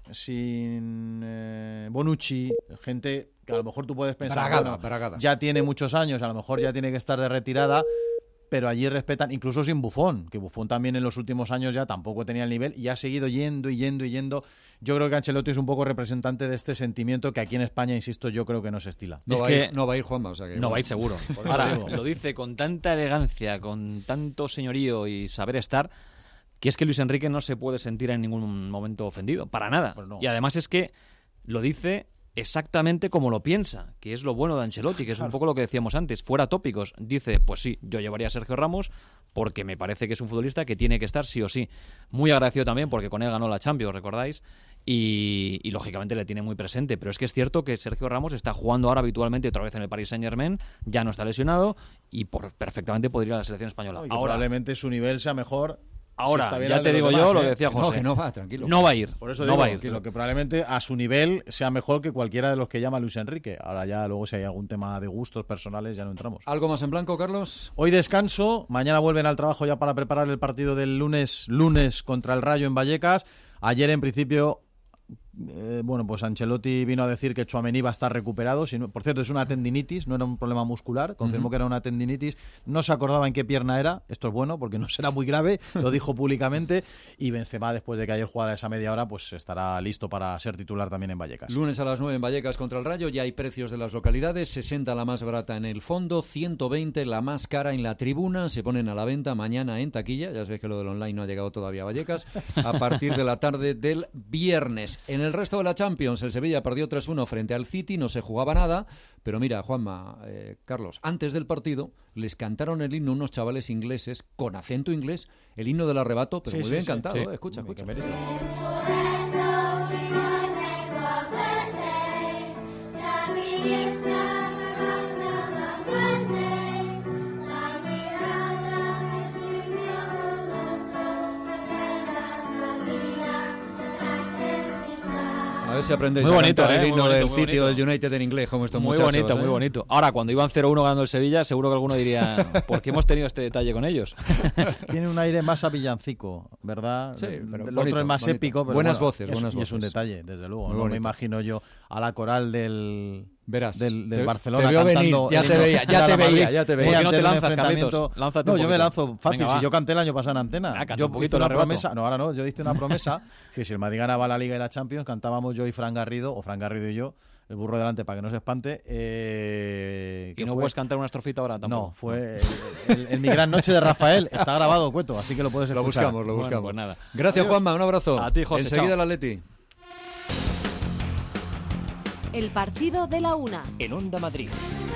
sin Bonucci, gente que a lo mejor tú puedes pensar, Bragada. ya tiene muchos años, a lo mejor ya tiene que estar de retirada, pero allí respetan, incluso sin Buffon, que Buffon también en los últimos años ya tampoco tenía el nivel y ha seguido yendo. Yo creo que Ancelotti es un poco representante de este sentimiento que aquí en España, insisto, yo creo que no se estila. No va a ir Juanma, o sea que... No va a ir seguro. Ahora, lo dice con tanta elegancia, con tanto señorío y saber estar, que es que Luis Enrique no se puede sentir en ningún momento ofendido, para nada. Pues no. Y además es que lo dice exactamente como lo piensa, que es lo bueno de Ancelotti, que es un poco lo que decíamos antes, fuera tópicos. Dice, pues sí, yo llevaría a Sergio Ramos porque me parece que es un futbolista que tiene que estar sí o sí. Muy agradecido también porque con él ganó la Champions, ¿recordáis? Y lógicamente le tiene muy presente, pero es que es cierto que Sergio Ramos está jugando ahora habitualmente otra vez en el Paris Saint-Germain, ya no está lesionado y perfectamente podría ir a la selección española. Y ahora probablemente su nivel sea mejor. Ahora, si ya te digo yo lo que decía José. No, que no va, tranquilo. No va a ir. Por eso no digo va a ir. que probablemente a su nivel sea mejor que cualquiera de los que llama Luis Enrique. Ahora ya luego si hay algún tema de gustos personales ya no entramos. ¿Algo más en blanco, Carlos? Hoy descanso, mañana vuelven al trabajo ya para preparar el partido del lunes contra el Rayo en Vallecas. Ayer en principio... pues Ancelotti vino a decir que Tchouaméni va a estar recuperado. Por cierto, es una tendinitis, no era un problema muscular. Confirmó que era una tendinitis. No se acordaba en qué pierna era. Esto es bueno porque no será muy grave. Lo dijo públicamente. Y Benzema, después de que ayer jugara esa media hora, pues estará listo para ser titular también en Vallecas. Lunes a las 9 en Vallecas contra el Rayo. Ya hay precios de las localidades. 60 la más barata en el fondo, 120 la más cara en la tribuna. Se ponen a la venta mañana en taquilla. Ya sabéis que lo del online no ha llegado todavía a Vallecas. A partir de la tarde del viernes. En el resto de la Champions, el Sevilla perdió 3-1 frente al City, no se jugaba nada, pero mira, Juanma, Carlos, antes del partido les cantaron el himno unos chavales ingleses con acento inglés, el himno del arrebato, pero muy bien cantado, sí. Escucha. A ver si aprendéis muy bonito, a cantar el himno del City bonito. o del United en inglés, como estos muy muchachos. Bonito, muy bonito. Ahora, cuando iban 0-1 ganando el Sevilla, seguro que alguno diría, ¿por qué hemos tenido este detalle con ellos? Tiene un aire más a villancico, ¿verdad? Sí, pero el bonito, otro es más bonito. épico. Pero buenas bueno, voces, buenas voces. Y es un detalle, desde luego. Muy No bonito. me imagino yo a la coral del te Barcelona veo cantando. venir, ya te veía. ¿Por qué no te lanzas, Carlitos? Lánzate un yo me poquito. lanzo fácil. Venga, si va. yo canté el año pasado en Antena. Canta Yo un poquito hice una el arrebato. promesa. No, ahora no. Yo hice una promesa que si el Madrid ganaba la Liga y la Champions, cantábamos yo y Fran Garrido, o Fran Garrido y yo, el burro delante para que no se espante. ¿Y no puedes cantar una estrofita ahora tampoco? No, fue el Mi Gran Noche de Rafael. Está grabado, Cueto, así que lo puedes escuchar. Lo buscamos. Bueno, pues nada. Gracias, Adiós. Juanma, un abrazo. A ti, José, Enseguida chao. el Atleti. El partido de la una. En Onda Madrid.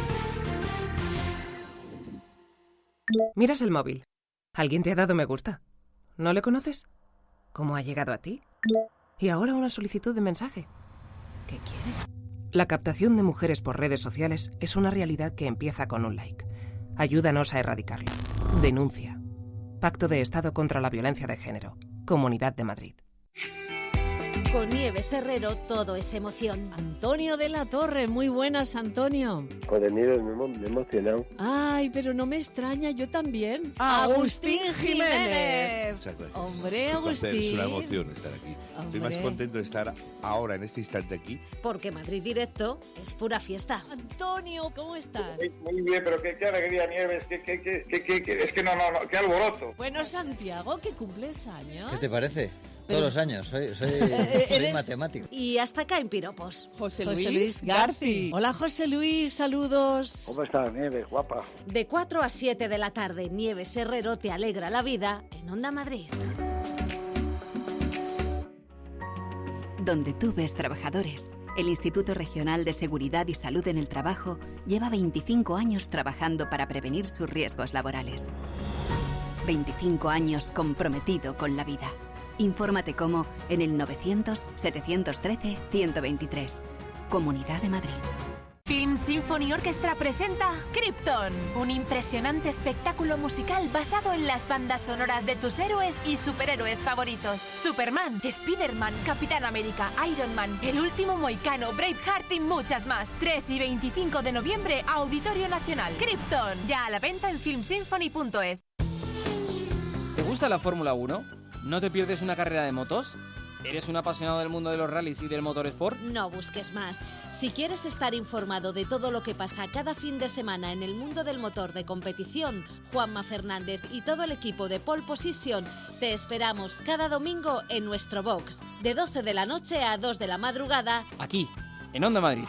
Miras el móvil. ¿Alguien te ha dado me gusta? ¿No le conoces? ¿Cómo ha llegado a ti? Y ahora una solicitud de mensaje. ¿Qué quiere? La captación de mujeres por redes sociales es una realidad que empieza con un like. Ayúdanos a erradicarla. Denuncia. Pacto de Estado contra la Violencia de Género. Comunidad de Madrid. Con Nieves Herrero todo es emoción. Antonio de la Torre, muy buenas, Antonio. Joder, Nieves, me he emocionado. Ay, pero no me extraña, yo también. ¡Agustín Jiménez! Muchas gracias. Hombre, Agustín. Es una emoción estar aquí. Estoy más contento de estar ahora, en este instante aquí. Porque Madrid Directo es pura fiesta. Antonio, ¿cómo estás? Muy bien, pero qué alegría, Nieves, es que no, qué alboroto. Bueno, Santiago, que cumples años. ¿Qué te parece? Todos los años, soy matemático. Y hasta acá en piropos. José Luis Garci. Hola, José Luis, saludos. ¿Cómo estás, Nieves, guapa? De 4 a 7 de la tarde, Nieves Herrero te alegra la vida en Onda Madrid. Donde tú ves trabajadores, el Instituto Regional de Seguridad y Salud en el Trabajo lleva 25 años trabajando para prevenir sus riesgos laborales. 25 años comprometido con la vida. Infórmate cómo en el 900-713-123. Comunidad de Madrid. Film Symphony Orchestra presenta Krypton, un impresionante espectáculo musical basado en las bandas sonoras de tus héroes y superhéroes favoritos. Superman, Spider-Man, Capitán América, Iron Man, El Último Mohicano, Braveheart y muchas más. 3 y 25 de noviembre, Auditorio Nacional. Krypton, ya a la venta en filmsymphony.es. ¿Te gusta la Fórmula 1? ¿No te pierdes una carrera de motos? ¿Eres un apasionado del mundo de los rallies y del motorsport? No busques más. Si quieres estar informado de todo lo que pasa cada fin de semana en el mundo del motor de competición, Juanma Fernández y todo el equipo de Pole Position te esperamos cada domingo en nuestro box, de 12 de la noche a 2 de la madrugada, aquí, en Onda Madrid.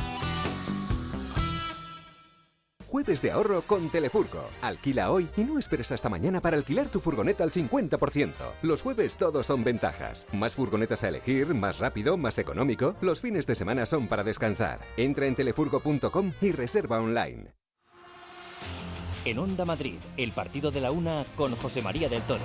Jueves de ahorro con Telefurgo. Alquila hoy y no esperes hasta mañana para alquilar tu furgoneta al 50%. Los jueves todos son ventajas. Más furgonetas a elegir, más rápido, más económico. Los fines de semana son para descansar. Entra en telefurgo.com y reserva online. En Onda Madrid, el partido de la una con José María del Toro.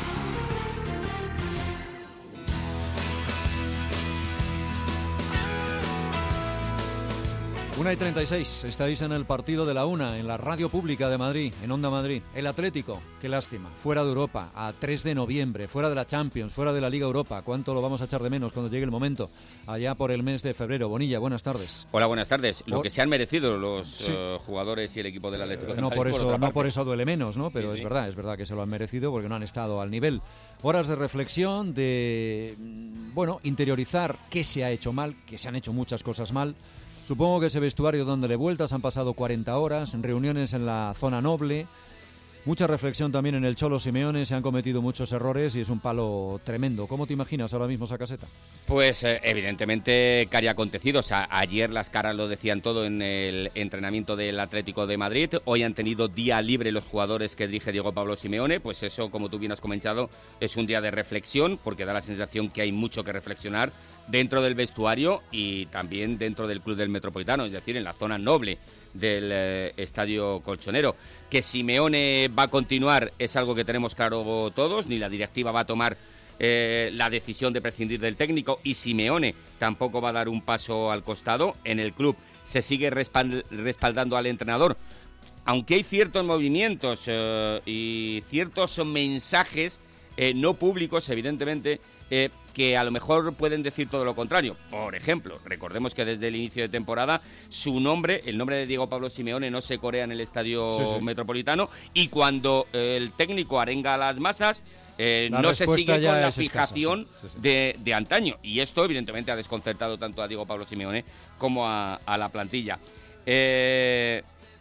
1:36, estáis en el partido de la una, en la radio pública de Madrid, en Onda Madrid. El Atlético, qué lástima, fuera de Europa, a 3 de noviembre, fuera de la Champions, fuera de la Liga Europa. ¿Cuánto lo vamos a echar de menos cuando llegue el momento? Allá por el mes de febrero. Bonilla, buenas tardes. Hola, buenas tardes. Lo que se han merecido los jugadores y el equipo del Atlético de Madrid. No por eso duele menos, ¿no? Pero sí, es verdad que se lo han merecido porque no han estado al nivel. Horas de reflexión, de, interiorizar qué se ha hecho mal, que se han hecho muchas cosas mal. Supongo que ese vestuario dándole vueltas, han pasado 40 horas, en reuniones en la zona noble, mucha reflexión también en el Cholo Simeone, se han cometido muchos errores y es un palo tremendo. ¿Cómo te imaginas ahora mismo esa caseta? Pues evidentemente cari acontecidos. Ayer las caras lo decían todo en el entrenamiento del Atlético de Madrid. Hoy han tenido día libre los jugadores que dirige Diego Pablo Simeone. Pues eso, como tú bien has comentado, es un día de reflexión porque da la sensación que hay mucho que reflexionar dentro del vestuario y también dentro del club del Metropolitano, es decir, en la zona noble del Estadio Colchonero. Que Simeone va a continuar es algo que tenemos claro todos, ni la directiva va a tomar la decisión de prescindir del técnico y Simeone tampoco va a dar un paso al costado. En el club se sigue respaldando al entrenador, aunque hay ciertos movimientos y ciertos mensajes no públicos, evidentemente, que a lo mejor pueden decir todo lo contrario. Por ejemplo, recordemos que desde el inicio de temporada el nombre de Diego Pablo Simeone no se corea en el Estadio Metropolitano y cuando el técnico arenga a las masas no se sigue con la fijación de antaño. Y esto evidentemente ha desconcertado tanto a Diego Pablo Simeone como a la plantilla. Se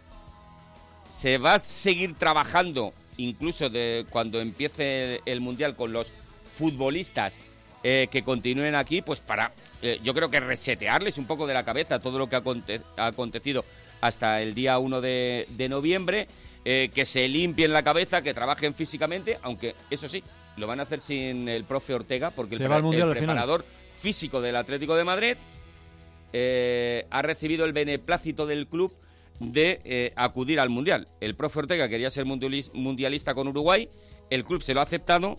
va a seguir trabajando incluso cuando empiece el Mundial con los futbolistas que continúen aquí, pues para, yo creo que resetearles un poco de la cabeza todo lo que ha acontecido hasta el día 1 de noviembre, que se limpien la cabeza, que trabajen físicamente, aunque eso sí, lo van a hacer sin el profe Ortega, porque el preparador físico del Atlético de Madrid ha recibido el beneplácito del club de acudir al Mundial. El profe Ortega quería ser mundialista con Uruguay, el club se lo ha aceptado.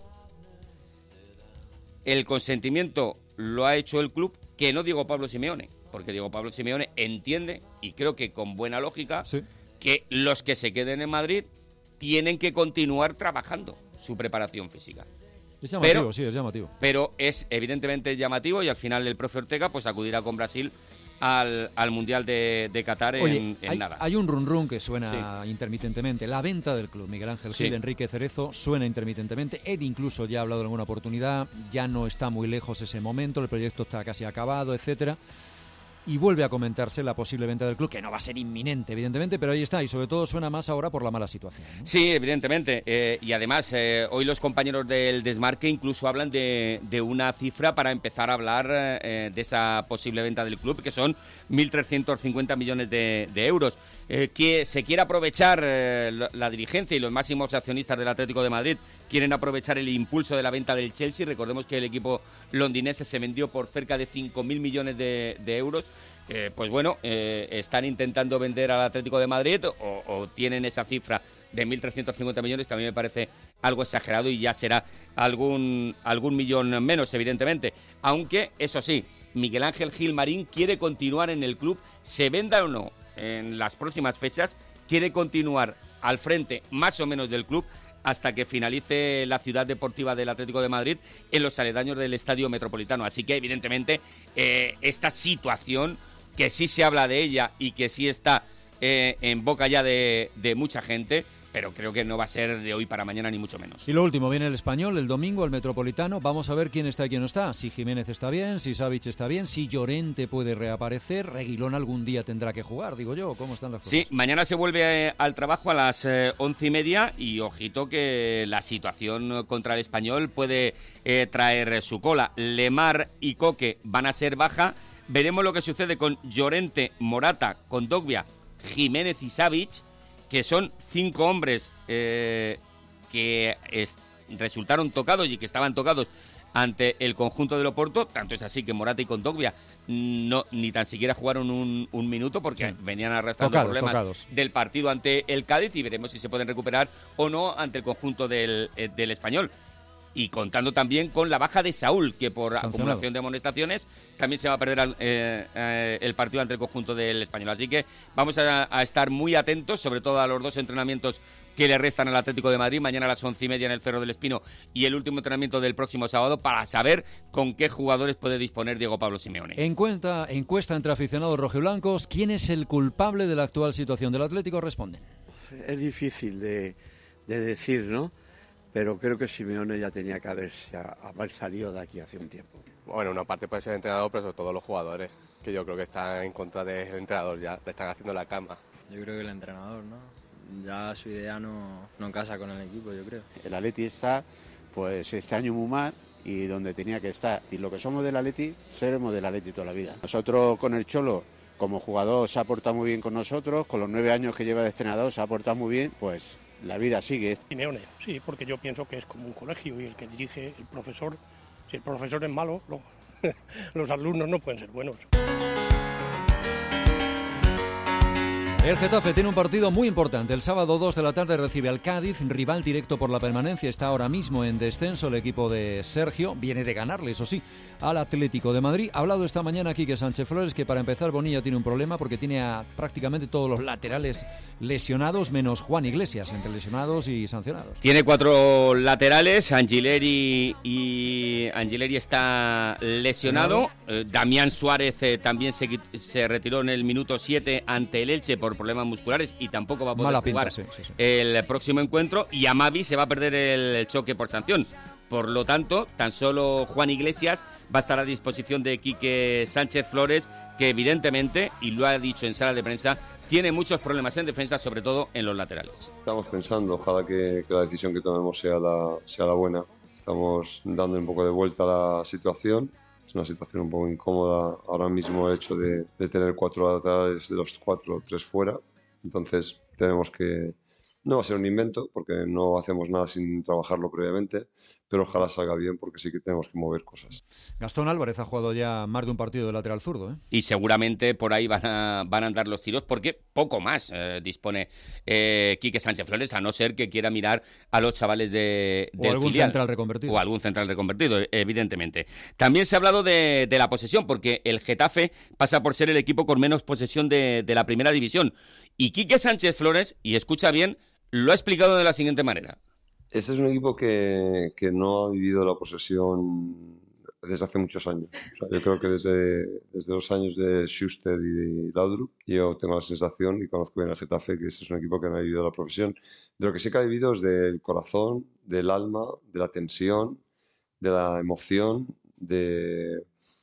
El consentimiento lo ha hecho el club, que no Diego Pablo Simeone, porque Diego Pablo Simeone entiende, y creo que con buena lógica, que los que se queden en Madrid tienen que continuar trabajando su preparación física. Es llamativo, es llamativo. Pero es evidentemente llamativo y al final el profe Ortega pues acudirá con Brasil al Mundial de Qatar. Oye, en nada. Hay un run que suena intermitentemente. La venta del club, Miguel Ángel Gil, Enrique Cerezo, suena intermitentemente. Él incluso ya ha hablado en alguna oportunidad, ya no está muy lejos ese momento, el proyecto está casi acabado, etcétera. Y vuelve a comentarse la posible venta del club, que no va a ser inminente, evidentemente, pero ahí está, y sobre todo suena más ahora por la mala situación, ¿no? Sí, evidentemente, y además hoy los compañeros del Desmarque incluso hablan de una cifra para empezar a hablar de esa posible venta del club, que son 1.350 millones de euros, que se quiere aprovechar la dirigencia y los máximos accionistas del Atlético de Madrid quieren aprovechar el impulso de la venta del Chelsea. Recordemos que el equipo londinense se vendió por cerca de 5.000 millones de euros. Pues bueno, están intentando vender al Atlético de Madrid o tienen esa cifra de 1.350 millones, que a mí me parece algo exagerado y ya será algún millón menos, evidentemente. Aunque, eso sí, Miguel Ángel Gil Marín quiere continuar en el club, se venda o no en las próximas fechas, quiere continuar al frente más o menos del club hasta que finalice la ciudad deportiva del Atlético de Madrid en los aledaños del Estadio Metropolitano. Así que, evidentemente, esta situación, que sí se habla de ella y que sí está en boca ya de mucha gente, pero creo que no va a ser de hoy para mañana, ni mucho menos. Y lo último, viene el Español, el domingo, el Metropolitano. Vamos a ver quién está y quién no está. Si Jiménez está bien, si Savic está bien, si Llorente puede reaparecer. Reguilón algún día tendrá que jugar, digo yo. ¿Cómo están las cosas? Sí, mañana se vuelve al trabajo a las 11:30 y ojito que la situación contra el Español puede traer su cola. Lemar y Coque van a ser baja. Veremos lo que sucede con Llorente, Morata, Kondogbia, Jiménez y Savic, que son 5 hombres que resultaron tocados y que estaban tocados ante el conjunto del Oporto. Tanto es así que Morata y Kondogbia ni tan siquiera jugaron un minuto porque venían arrastrando problemas del partido ante el Cádiz, y veremos si se pueden recuperar o no ante el conjunto del Español. Y contando también con la baja de Saúl, que por acumulación de amonestaciones también se va a perder el partido ante el conjunto del Español. Así que vamos a estar muy atentos, sobre todo a los 2 entrenamientos que le restan al Atlético de Madrid, mañana a las 11:30 en el Cerro del Espino y el último entrenamiento del próximo sábado, para saber con qué jugadores puede disponer Diego Pablo Simeone. Encuesta entre aficionados rojiblancos, ¿quién es el culpable de la actual situación del Atlético? Responden. Es difícil de decir, ¿no? Pero creo que Simeone ya tenía que haber salido de aquí hace un tiempo. Bueno, una parte puede ser el entrenador, pero sobre todo los jugadores, que yo creo que están en contra del entrenador ya, le están haciendo la cama. Yo creo que el entrenador, ¿no? Ya su idea no casa con el equipo, yo creo. El Atleti está, pues, este año muy mal y donde tenía que estar. Y lo que somos del Atleti, seremos del Atleti toda la vida. Nosotros con el Cholo, como jugador, se ha portado muy bien con nosotros, con los 9 años que lleva de entrenador, se ha portado muy bien, pues la vida sigue. Simeone, sí, porque yo pienso que es como un colegio y el que dirige, el profesor, si el profesor es malo, los alumnos no pueden ser buenos. El Getafe tiene un partido muy importante. El sábado 2 de la tarde recibe al Cádiz, rival directo por la permanencia. Está ahora mismo en descenso el equipo de Sergio. Viene de ganarle, eso sí, al Atlético de Madrid. Ha hablado esta mañana Quique Sánchez Flores que para empezar Bonilla tiene un problema porque tiene a prácticamente todos los laterales lesionados, menos Juan Iglesias, entre lesionados y sancionados. Tiene 4 laterales. Angileri está lesionado. Damián Suárez también se retiró en el minuto 7 ante el Elche por problemas musculares y tampoco va a poder jugar el próximo encuentro, y Amavi se va a perder el choque por sanción. Por lo tanto, tan solo Juan Iglesias va a estar a disposición de Quique Sánchez Flores, que evidentemente, y lo ha dicho en sala de prensa, tiene muchos problemas en defensa, sobre todo en los laterales. Estamos pensando, ojalá que la decisión que tomemos sea la buena. Estamos dando un poco de vuelta a la situación. Es una situación un poco incómoda ahora mismo el hecho de tener 4 laterales, de los 4, 3 fuera. Entonces tenemos que... No va a ser un invento porque no hacemos nada sin trabajarlo previamente, pero ojalá salga bien porque sí que tenemos que mover cosas. Gastón Álvarez ha jugado ya más de un partido de lateral zurdo, ¿eh? Y seguramente por ahí van a andar los tiros porque poco más dispone Quique Sánchez Flores, a no ser que quiera mirar a los chavales del filial. O algún central reconvertido. Evidentemente. También se ha hablado de la posesión porque el Getafe pasa por ser el equipo con menos posesión de la primera división. Y Quique Sánchez Flores, y escucha bien, lo ha explicado de la siguiente manera. Este es un equipo que no ha vivido la posesión desde hace muchos años. O sea, yo creo que desde los años de Schuster y de Laudrup, yo tengo la sensación, y conozco bien al Getafe, que este es un equipo que no ha vivido la posesión. De lo que sí que ha vivido es del corazón, del alma, de la tensión, de la emoción, de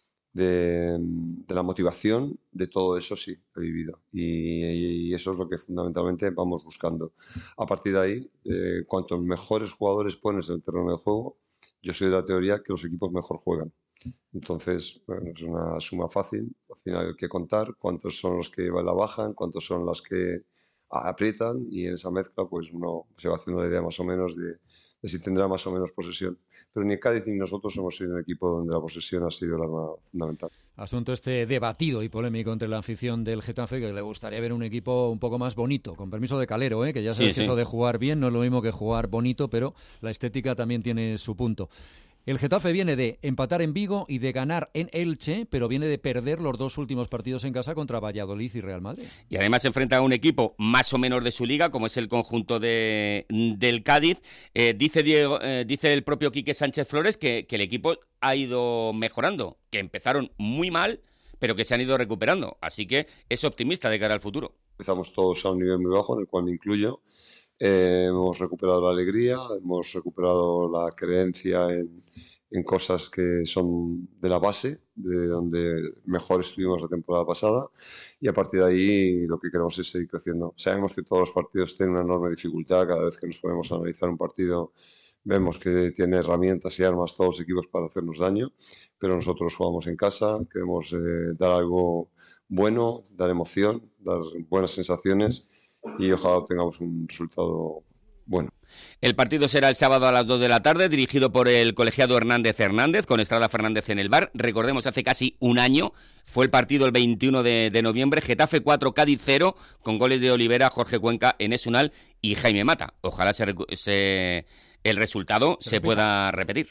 la motivación, de todo eso sí he vivido, y eso es lo que fundamentalmente vamos buscando. A partir de ahí, cuantos mejores jugadores pones en el terreno de juego, yo soy de la teoría que los equipos mejor juegan. Entonces, bueno, es una suma fácil, al final hay que contar cuántos son los que la bajan, cuántos son los que aprietan, y en esa mezcla pues uno se va haciendo la idea más o menos de si tendrá más o menos posesión. Pero ni Cádiz ni nosotros hemos sido un equipo donde la posesión ha sido el arma fundamental. Asunto debatido y polémico entre la afición del Getafe, que le gustaría ver un equipo un poco más bonito, con permiso de Calero, que ya sabes que eso de jugar bien no es lo mismo que jugar bonito, pero la estética también tiene su punto. El Getafe viene de empatar en Vigo y de ganar en Elche, pero viene de perder los 2 últimos partidos en casa contra Valladolid y Real Madrid. Y además se enfrenta a un equipo más o menos de su liga, como es el conjunto del Cádiz. Dice el propio Quique Sánchez Flores que el equipo ha ido mejorando, que empezaron muy mal, pero que se han ido recuperando. Así que es optimista de cara al futuro. Empezamos todos a un nivel muy bajo, en el cual me incluyo. Hemos recuperado la alegría, hemos recuperado la creencia en cosas que son de la base, de donde mejor estuvimos la temporada pasada, y a partir de ahí lo que queremos es seguir creciendo. Sabemos que todos los partidos tienen una enorme dificultad. Cada vez que nos ponemos a analizar un partido vemos que tiene herramientas y armas todos los equipos para hacernos daño, pero nosotros jugamos en casa, queremos dar algo bueno, dar emoción, dar buenas sensaciones, y ojalá tengamos un resultado bueno. El partido será el sábado a las 2 de la tarde, dirigido por el colegiado Hernández, con Estrada Fernández en el bar. Recordemos, hace casi un año fue el partido el 21 de noviembre, Getafe 4, Cádiz 0, con goles de Olivera, Jorge Cuenca, Enes Unal y Jaime Mata. Ojalá el resultado se pueda repetir.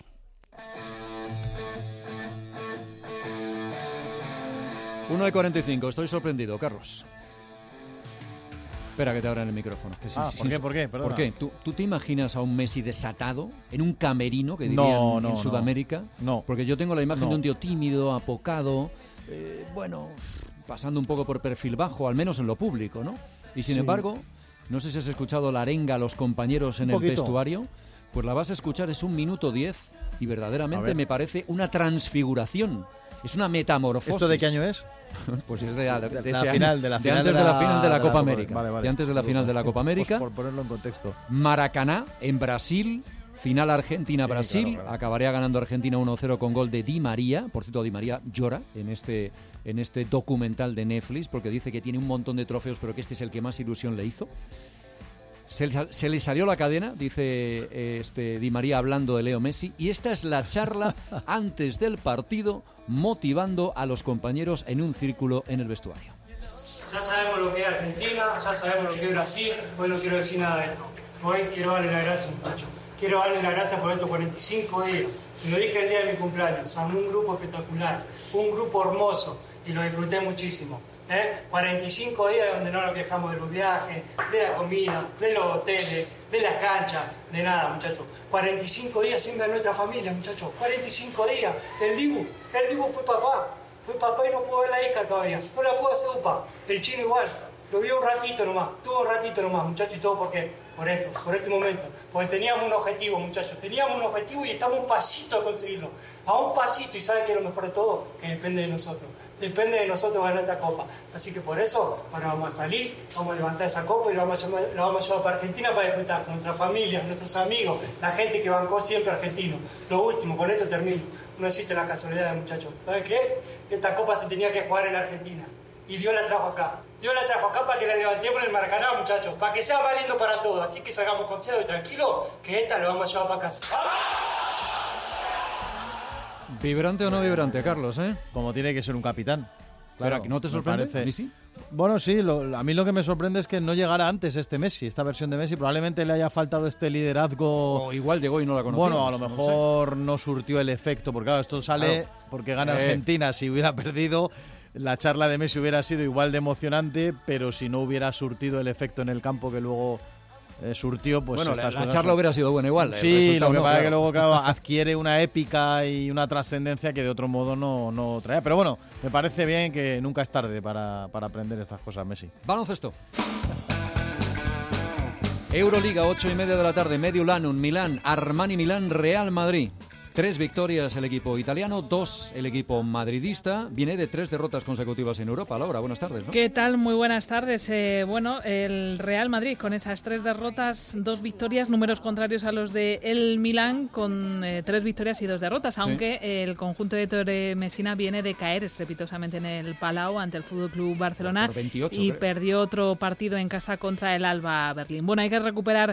Uno de 45, estoy sorprendido, Carlos. Espera que te abran el micrófono. Que ¿Por qué? Perdona. ¿Por qué? ¿Tú te imaginas a un Messi desatado en un camerino, que dirían en Sudamérica? No. Porque yo tengo la imagen de un tío tímido, apocado, pasando un poco por perfil bajo, al menos en lo público, ¿no? Y sin embargo, no sé si has escuchado la arenga a los compañeros en el vestuario, pues la vas a escuchar, es 1 minuto 10 y verdaderamente me parece una transfiguración. Es una metamorfosis. ¿Esto de qué año es? Pues es de antes de la final de la Copa América. Vale. De antes de la final de la Copa América. Por ponerlo en contexto. Maracaná, en Brasil. Final Argentina-Brasil. Claro. Acabaría ganando Argentina 1-0 con gol de Di María. Por cierto, Di María llora en este documental de Netflix, porque dice que tiene un montón de trofeos, pero que este es el que más ilusión le hizo. Se le salió la cadena, dice Di María hablando de Leo Messi, y esta es la charla antes del partido, motivando a los compañeros en un círculo en el vestuario. Ya sabemos lo que es Argentina, ya sabemos lo que es Brasil, hoy no quiero decir nada de esto. Hoy quiero darle las gracias, muchachos. Quiero darle las gracias por estos 45 días. Se lo dije el día de mi cumpleaños, armé un grupo espectacular, un grupo hermoso, y lo disfruté muchísimo. 45 días donde no nos quejamos de los viajes, de la comida, de los hoteles, de las canchas, de nada, muchachos. 45 días sin ver a nuestra familia, muchachos. 45 días. El Dibu fue papá y no pudo ver a la hija todavía. No la pudo hacer UPA. El chino igual. Lo vio un ratito nomás, muchachos, y todo por este momento. Porque teníamos un objetivo, muchachos. Teníamos un objetivo y estamos a un pasito a conseguirlo. A un pasito, y ¿sabe qué es lo mejor de todo? Que depende de nosotros. Depende de nosotros ganar esta copa. Así que por eso, ahora vamos a salir, vamos a levantar esa copa y la vamos a llevar para Argentina para disfrutar con nuestra familia, nuestros amigos, la gente que bancó siempre argentino. Lo último, con esto termino. No existe la casualidad, muchachos. ¿Saben qué? Esta copa se tenía que jugar en Argentina. Y Dios la trajo acá. Dios la trajo acá para que la levantemos en el Maracaná, muchachos. Para que sea valiendo para todos. Así que salgamos confiados y tranquilos que esta la vamos a llevar para casa. ¿Vibrante o no vibrante, Carlos? Como tiene que ser un capitán. Claro, ¿no te sorprende? Parece... ¿A mí sí? Bueno, sí, a mí lo que me sorprende es que no llegara antes esta versión de Messi. Probablemente le haya faltado este liderazgo. O igual llegó y no la conocía. Bueno, a lo mejor no surtió el efecto, porque claro, esto sale porque gana Argentina. Si hubiera perdido, la charla de Messi hubiera sido igual de emocionante, pero si no hubiera surtido el efecto en el campo que luego surtió, pues bueno, la charla hubiera sido buena igual. Sí, lo que pasa es que luego adquiere una épica y una trascendencia que de otro modo no traía. Pero bueno, me parece bien que nunca es tarde para aprender estas cosas, Messi. Baloncesto. Euroliga, 8:30 de la tarde, Mediolanum, Milán, Armani Milán, Real Madrid. 3 victorias el equipo italiano, 2 el equipo madridista. Viene de 3 derrotas consecutivas en Europa. Laura, buenas tardes, ¿no? ¿Qué tal? Muy buenas tardes. El Real Madrid con esas 3 derrotas, 2 victorias, números contrarios a los de el Milán con 3 victorias y 2 derrotas, aunque el conjunto de Ettore Messina viene de caer estrepitosamente en el Palau ante el FC Barcelona por 28, y perdió otro partido en casa contra el Alba Berlín. Bueno, hay que recuperar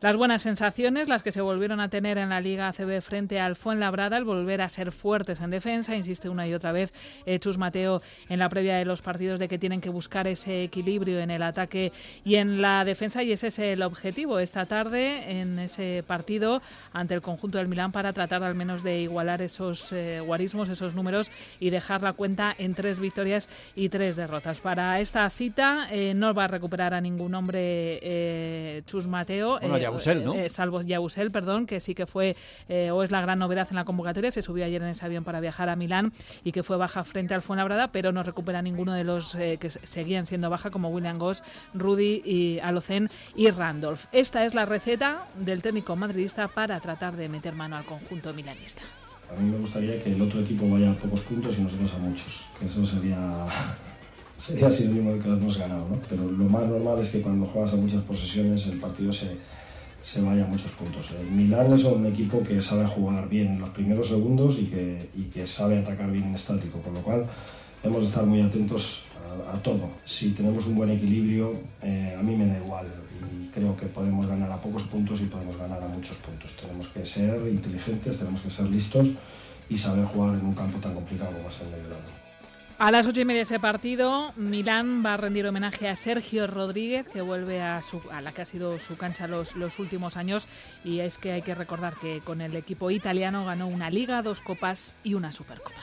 Las buenas sensaciones, las que se volvieron a tener en la Liga ACB frente al Fuenlabrada, el volver a ser fuertes en defensa, insiste una y otra vez Chus Mateo en la previa de los partidos de que tienen que buscar ese equilibrio en el ataque y en la defensa, y ese es el objetivo esta tarde en ese partido ante el conjunto del Milán, para tratar al menos de igualar esos guarismos, esos números, y dejar la cuenta en 3 victorias y 3 derrotas. Para esta cita no va a recuperar a ningún hombre Chus Mateo, bueno, Yabusel, ¿no? Salvo Yabusel, perdón, que sí que fue o es la gran novedad en la convocatoria. Se subió ayer en ese avión para viajar a Milán y que fue baja frente al Fuenlabrada, pero no recupera ninguno de los que seguían siendo baja, como William Goss, Rudy y Alocen y Randolph. Esta es la receta del técnico madridista para tratar de meter mano al conjunto milanista. A mí me gustaría que el otro equipo vaya a pocos puntos y nosotros a muchos, que eso sería sinónimo de que lo hemos ganado, ¿no? Pero lo más normal es que cuando juegas a muchas posesiones el partido se vaya a muchos puntos. El Milán es un equipo que sabe jugar bien en los primeros segundos y que sabe atacar bien en estático, con lo cual hemos de estar muy atentos a todo. Si tenemos un buen equilibrio, a mí me da igual y creo que podemos ganar a pocos puntos y podemos ganar a muchos puntos. Tenemos que ser inteligentes, tenemos que ser listos y saber jugar en un campo tan complicado como es el Mediolanum. A las 8:30 ese partido, Milán va a rendir homenaje a Sergio Rodríguez, que vuelve a la que ha sido su cancha los últimos años, y es que hay que recordar que con el equipo italiano ganó una Liga, 2 Copas y una Supercopa.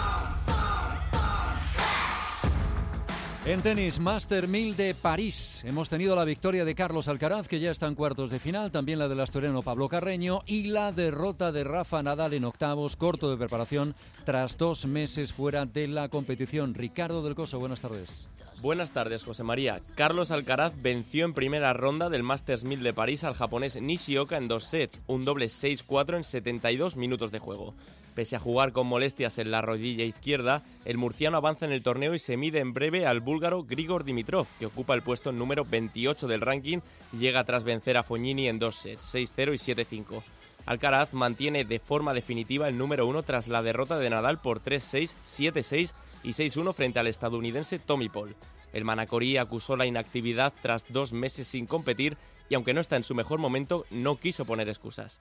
En tenis, Master 1000 de París. Hemos tenido la victoria de Carlos Alcaraz, que ya está en cuartos de final, también la del asturiano Pablo Carreño, y la derrota de Rafa Nadal en octavos, corto de preparación, tras 2 meses fuera de la competición. Ricardo del Coso, buenas tardes. Buenas tardes, José María. Carlos Alcaraz venció en primera ronda del Masters 1000 de París al japonés Nishioka en 2 sets, un doble 6-4 en 72 minutos de juego. Pese a jugar con molestias en la rodilla izquierda, el murciano avanza en el torneo y se mide en breve al búlgaro Grigor Dimitrov, que ocupa el puesto número 28 del ranking y llega tras vencer a Fognini en 2 sets, 6-0 y 7-5. Alcaraz mantiene de forma definitiva el número 1 tras la derrota de Nadal por 3-6, 7-6 y 6-1 frente al estadounidense Tommy Paul. El manacorí acusó la inactividad tras 2 meses sin competir y aunque no está en su mejor momento, no quiso poner excusas.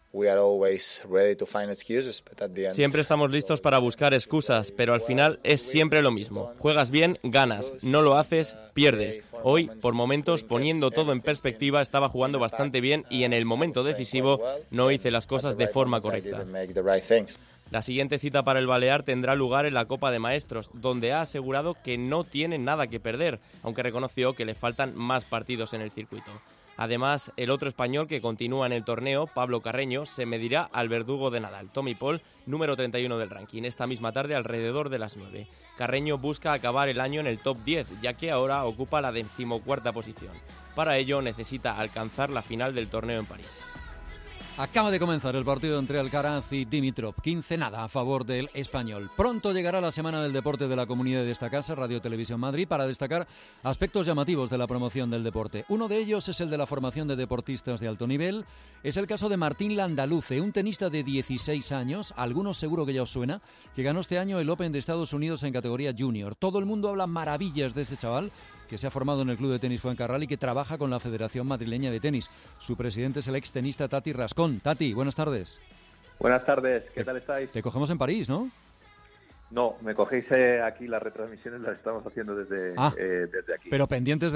Siempre estamos listos para buscar excusas, pero al final es siempre lo mismo. Juegas bien, ganas. No lo haces, pierdes. Hoy, por momentos, poniendo todo en perspectiva, estaba jugando bastante bien y en el momento decisivo no hice las cosas de forma correcta. La siguiente cita para el balear tendrá lugar en la Copa de Maestros, donde ha asegurado que no tiene nada que perder, aunque reconoció que le faltan más partidos en el circuito. Además, el otro español que continúa en el torneo, Pablo Carreño, se medirá al verdugo de Nadal, Tommy Paul, número 31 del ranking, esta misma tarde alrededor de las 9. Carreño busca acabar el año en el top 10, ya que ahora ocupa la 14ª posición. Para ello necesita alcanzar la final del torneo en París. Acaba de comenzar el partido entre Alcaraz y Dimitrov. 15 nada a favor del español. Pronto llegará la Semana del Deporte de la Comunidad de esta casa, Radio Televisión Madrid, para destacar aspectos llamativos de la promoción del deporte. Uno de ellos es el de la formación de deportistas de alto nivel. Es el caso de Martín Landaluce, un tenista de 16 años, algunos seguro que ya os suena, que ganó este año el Open de Estados Unidos en categoría junior. Todo el mundo habla maravillas de este chaval, que se ha formado en el Club de Tenis Fuencarral y que trabaja con la Federación Madrileña de Tenis. Su presidente es el extenista Tati Rascón. Tati, buenas tardes. Buenas tardes, ¿qué tal estáis? Te cogemos en París, ¿no? No, me cogéis aquí, las retransmisiones las estamos haciendo desde aquí. Pero pendientes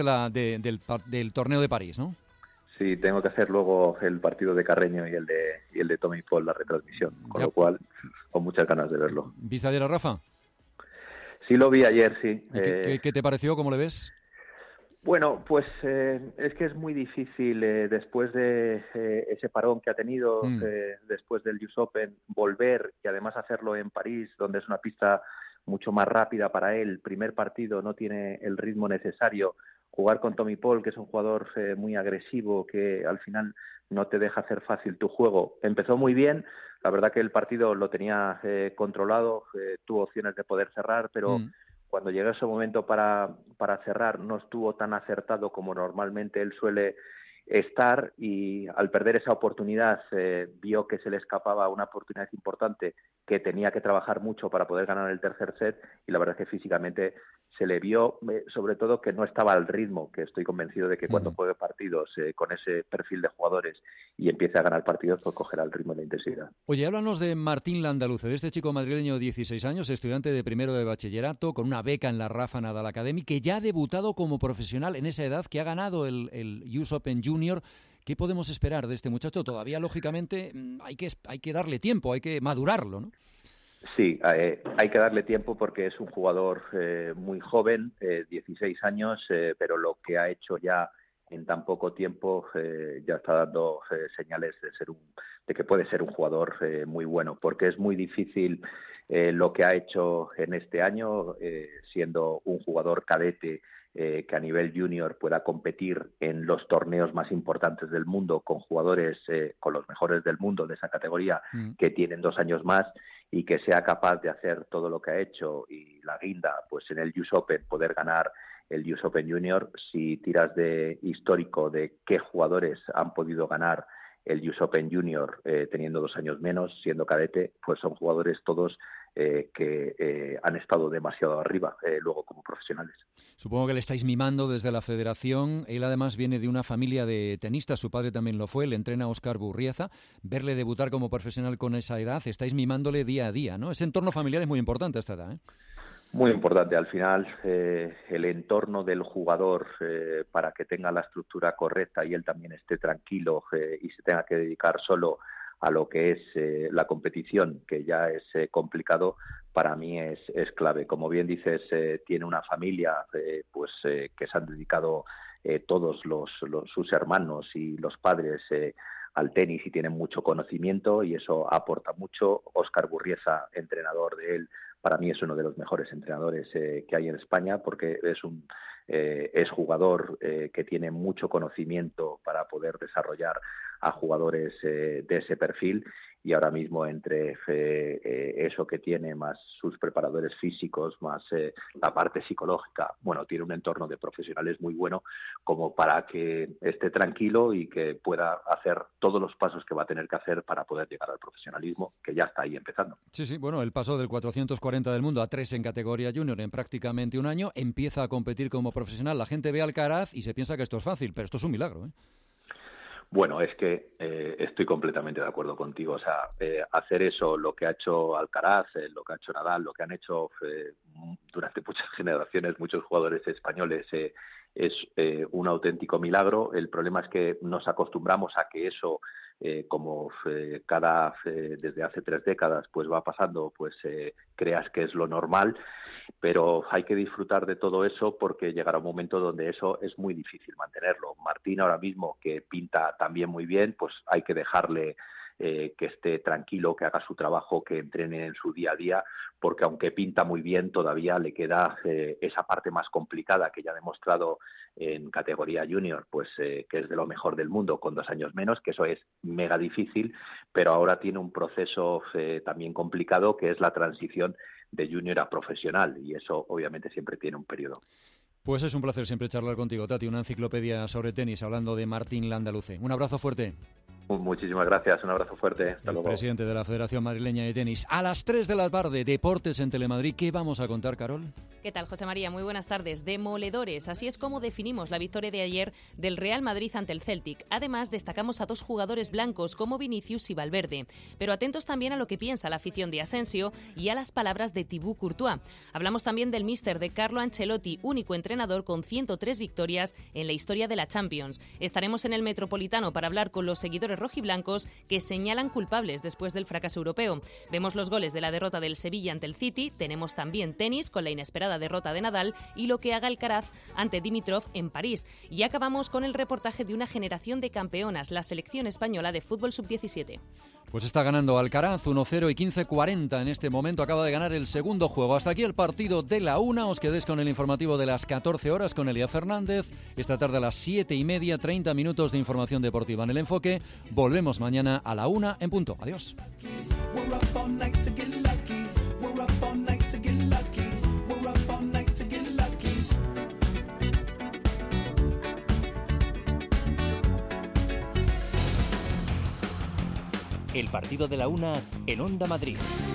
del torneo de París, ¿no? Sí, tengo que hacer luego el partido de Carreño y el de Tommy Paul, la retransmisión, con lo cual, con muchas ganas de verlo. ¿Viste ayer a Rafa? Sí, lo vi ayer, sí. ¿Qué te pareció? ¿Cómo le ves? Bueno, pues es que es muy difícil después de ese parón que ha tenido, después del US Open, volver y además hacerlo en París, donde es una pista mucho más rápida para él. Primer partido, no tiene el ritmo necesario. Jugar con Tommy Paul, que es un jugador muy agresivo, que al final no te deja hacer fácil tu juego. Empezó muy bien, la verdad que el partido lo tenía controlado, tuvo opciones de poder cerrar, pero cuando llegó ese momento para cerrar no estuvo tan acertado como normalmente él suele estar, y al perder esa oportunidad vio que se le escapaba una oportunidad importante, que tenía que trabajar mucho para poder ganar el tercer set, y la verdad es que físicamente se le vio sobre todo que no estaba al ritmo, que estoy convencido de que cuando juegue partidos con ese perfil de jugadores y empiece a ganar partidos, pues cogerá el ritmo y la intensidad. Oye, háblanos de Martín Landaluce, de este chico madrileño de 16 años, estudiante de primero de bachillerato, con una beca en la Rafa Nadal Academy, que ya ha debutado como profesional en esa edad, que ha ganado el US Open Junior. ¿Qué podemos esperar de este muchacho? Todavía, lógicamente, hay que darle tiempo, hay que madurarlo, ¿no? Sí, hay que darle tiempo porque es un jugador muy joven, 16 años, pero lo que ha hecho ya en tan poco tiempo ya está dando señales de que puede ser un jugador muy bueno, porque es muy difícil lo que ha hecho en este año, siendo un jugador cadete, que a nivel junior pueda competir en los torneos más importantes del mundo con jugadores, con los mejores del mundo de esa categoría, que tienen 2 años más, y que sea capaz de hacer todo lo que ha hecho y la guinda, pues en el US Open, poder ganar el US Open Junior. Si tiras de histórico de qué jugadores han podido ganar el US Open Junior teniendo 2 años menos, siendo cadete, pues son jugadores todos que han estado demasiado arriba luego como profesionales. Supongo que le estáis mimando desde la federación. Él además viene de una familia de tenistas, su padre también lo fue, le entrena a Óscar Burrieza. Verle debutar como profesional con esa edad, estáis mimándole día a día, ¿no? Ese entorno familiar es muy importante a esta edad, ¿eh? Muy importante. Al final, el entorno del jugador, para que tenga la estructura correcta y él también esté tranquilo y se tenga que dedicar solo a lo que es la competición, que ya es complicado, para mí es clave. Como bien dices, tiene una familia que se han dedicado todos sus hermanos y los padres al tenis y tienen mucho conocimiento, y eso aporta mucho. Óscar Burrieza, entrenador de él, para mí es uno de los mejores entrenadores que hay en España, porque es jugador que tiene mucho conocimiento para poder desarrollar a jugadores de ese perfil, y ahora mismo entre eso que tiene, más sus preparadores físicos, más la parte psicológica, bueno, tiene un entorno de profesionales muy bueno como para que esté tranquilo y que pueda hacer todos los pasos que va a tener que hacer para poder llegar al profesionalismo, que ya está ahí empezando. Sí, bueno, el paso del 440 del mundo a 3 en categoría junior en prácticamente un año, empieza a competir como profesional. La gente ve a Alcaraz y se piensa que esto es fácil, pero esto es un milagro, ¿eh? Bueno, es que estoy completamente de acuerdo contigo. O sea, hacer eso, lo que ha hecho Alcaraz, lo que ha hecho Nadal, lo que han hecho durante muchas generaciones muchos jugadores españoles, es un auténtico milagro. El problema es que nos acostumbramos a que eso, desde hace 3 décadas, pues va pasando, pues creas que es lo normal, pero hay que disfrutar de todo eso, porque llegará un momento donde eso es muy difícil mantenerlo. Martín ahora mismo, que pinta también muy bien, pues hay que dejarle que esté tranquilo, que haga su trabajo, que entrene en su día a día, porque aunque pinta muy bien, todavía le queda esa parte más complicada que ya ha demostrado en categoría junior, pues que es de lo mejor del mundo con 2 años menos, que eso es mega difícil, pero ahora tiene un proceso también complicado, que es la transición de junior a profesional, y eso obviamente siempre tiene un periodo. Pues es un placer siempre charlar contigo, Tati, una enciclopedia sobre tenis, hablando de Martín Landaluce. Un abrazo fuerte. Muchísimas gracias, un abrazo fuerte. Hasta luego. Presidente de la Federación Madrileña de Tenis. A las 3 de la tarde, Deportes en Telemadrid. ¿Qué vamos a contar, Carol? ¿Qué tal, José María? Muy buenas tardes. Demoledores. Así es como definimos la victoria de ayer del Real Madrid ante el Celtic. Además, destacamos a 2 jugadores blancos como Vinicius y Valverde. Pero atentos también a lo que piensa la afición de Asensio y a las palabras de Thibaut Courtois. Hablamos también del míster de Carlo Ancelotti, único entrenador con 103 victorias en la historia de la Champions. Estaremos en el Metropolitano para hablar con los seguidores rojiblancos que señalan culpables después del fracaso europeo. Vemos los goles de la derrota del Sevilla ante el City, tenemos también tenis con la inesperada derrota de Nadal y lo que haga Alcaraz ante Dimitrov en París. Y acabamos con el reportaje de una generación de campeonas, la selección española de fútbol sub-17. Pues está ganando Alcaraz 1-0 y 15-40 en este momento. Acaba de ganar el segundo juego. Hasta aquí el partido de la 1. Os quedéis con el informativo de las 14 horas con Elia Fernández. Esta tarde a las 7:30, 30 minutos de información deportiva en El Enfoque. Volvemos mañana a la 1 en punto. Adiós. el partido de la una en Onda Madrid.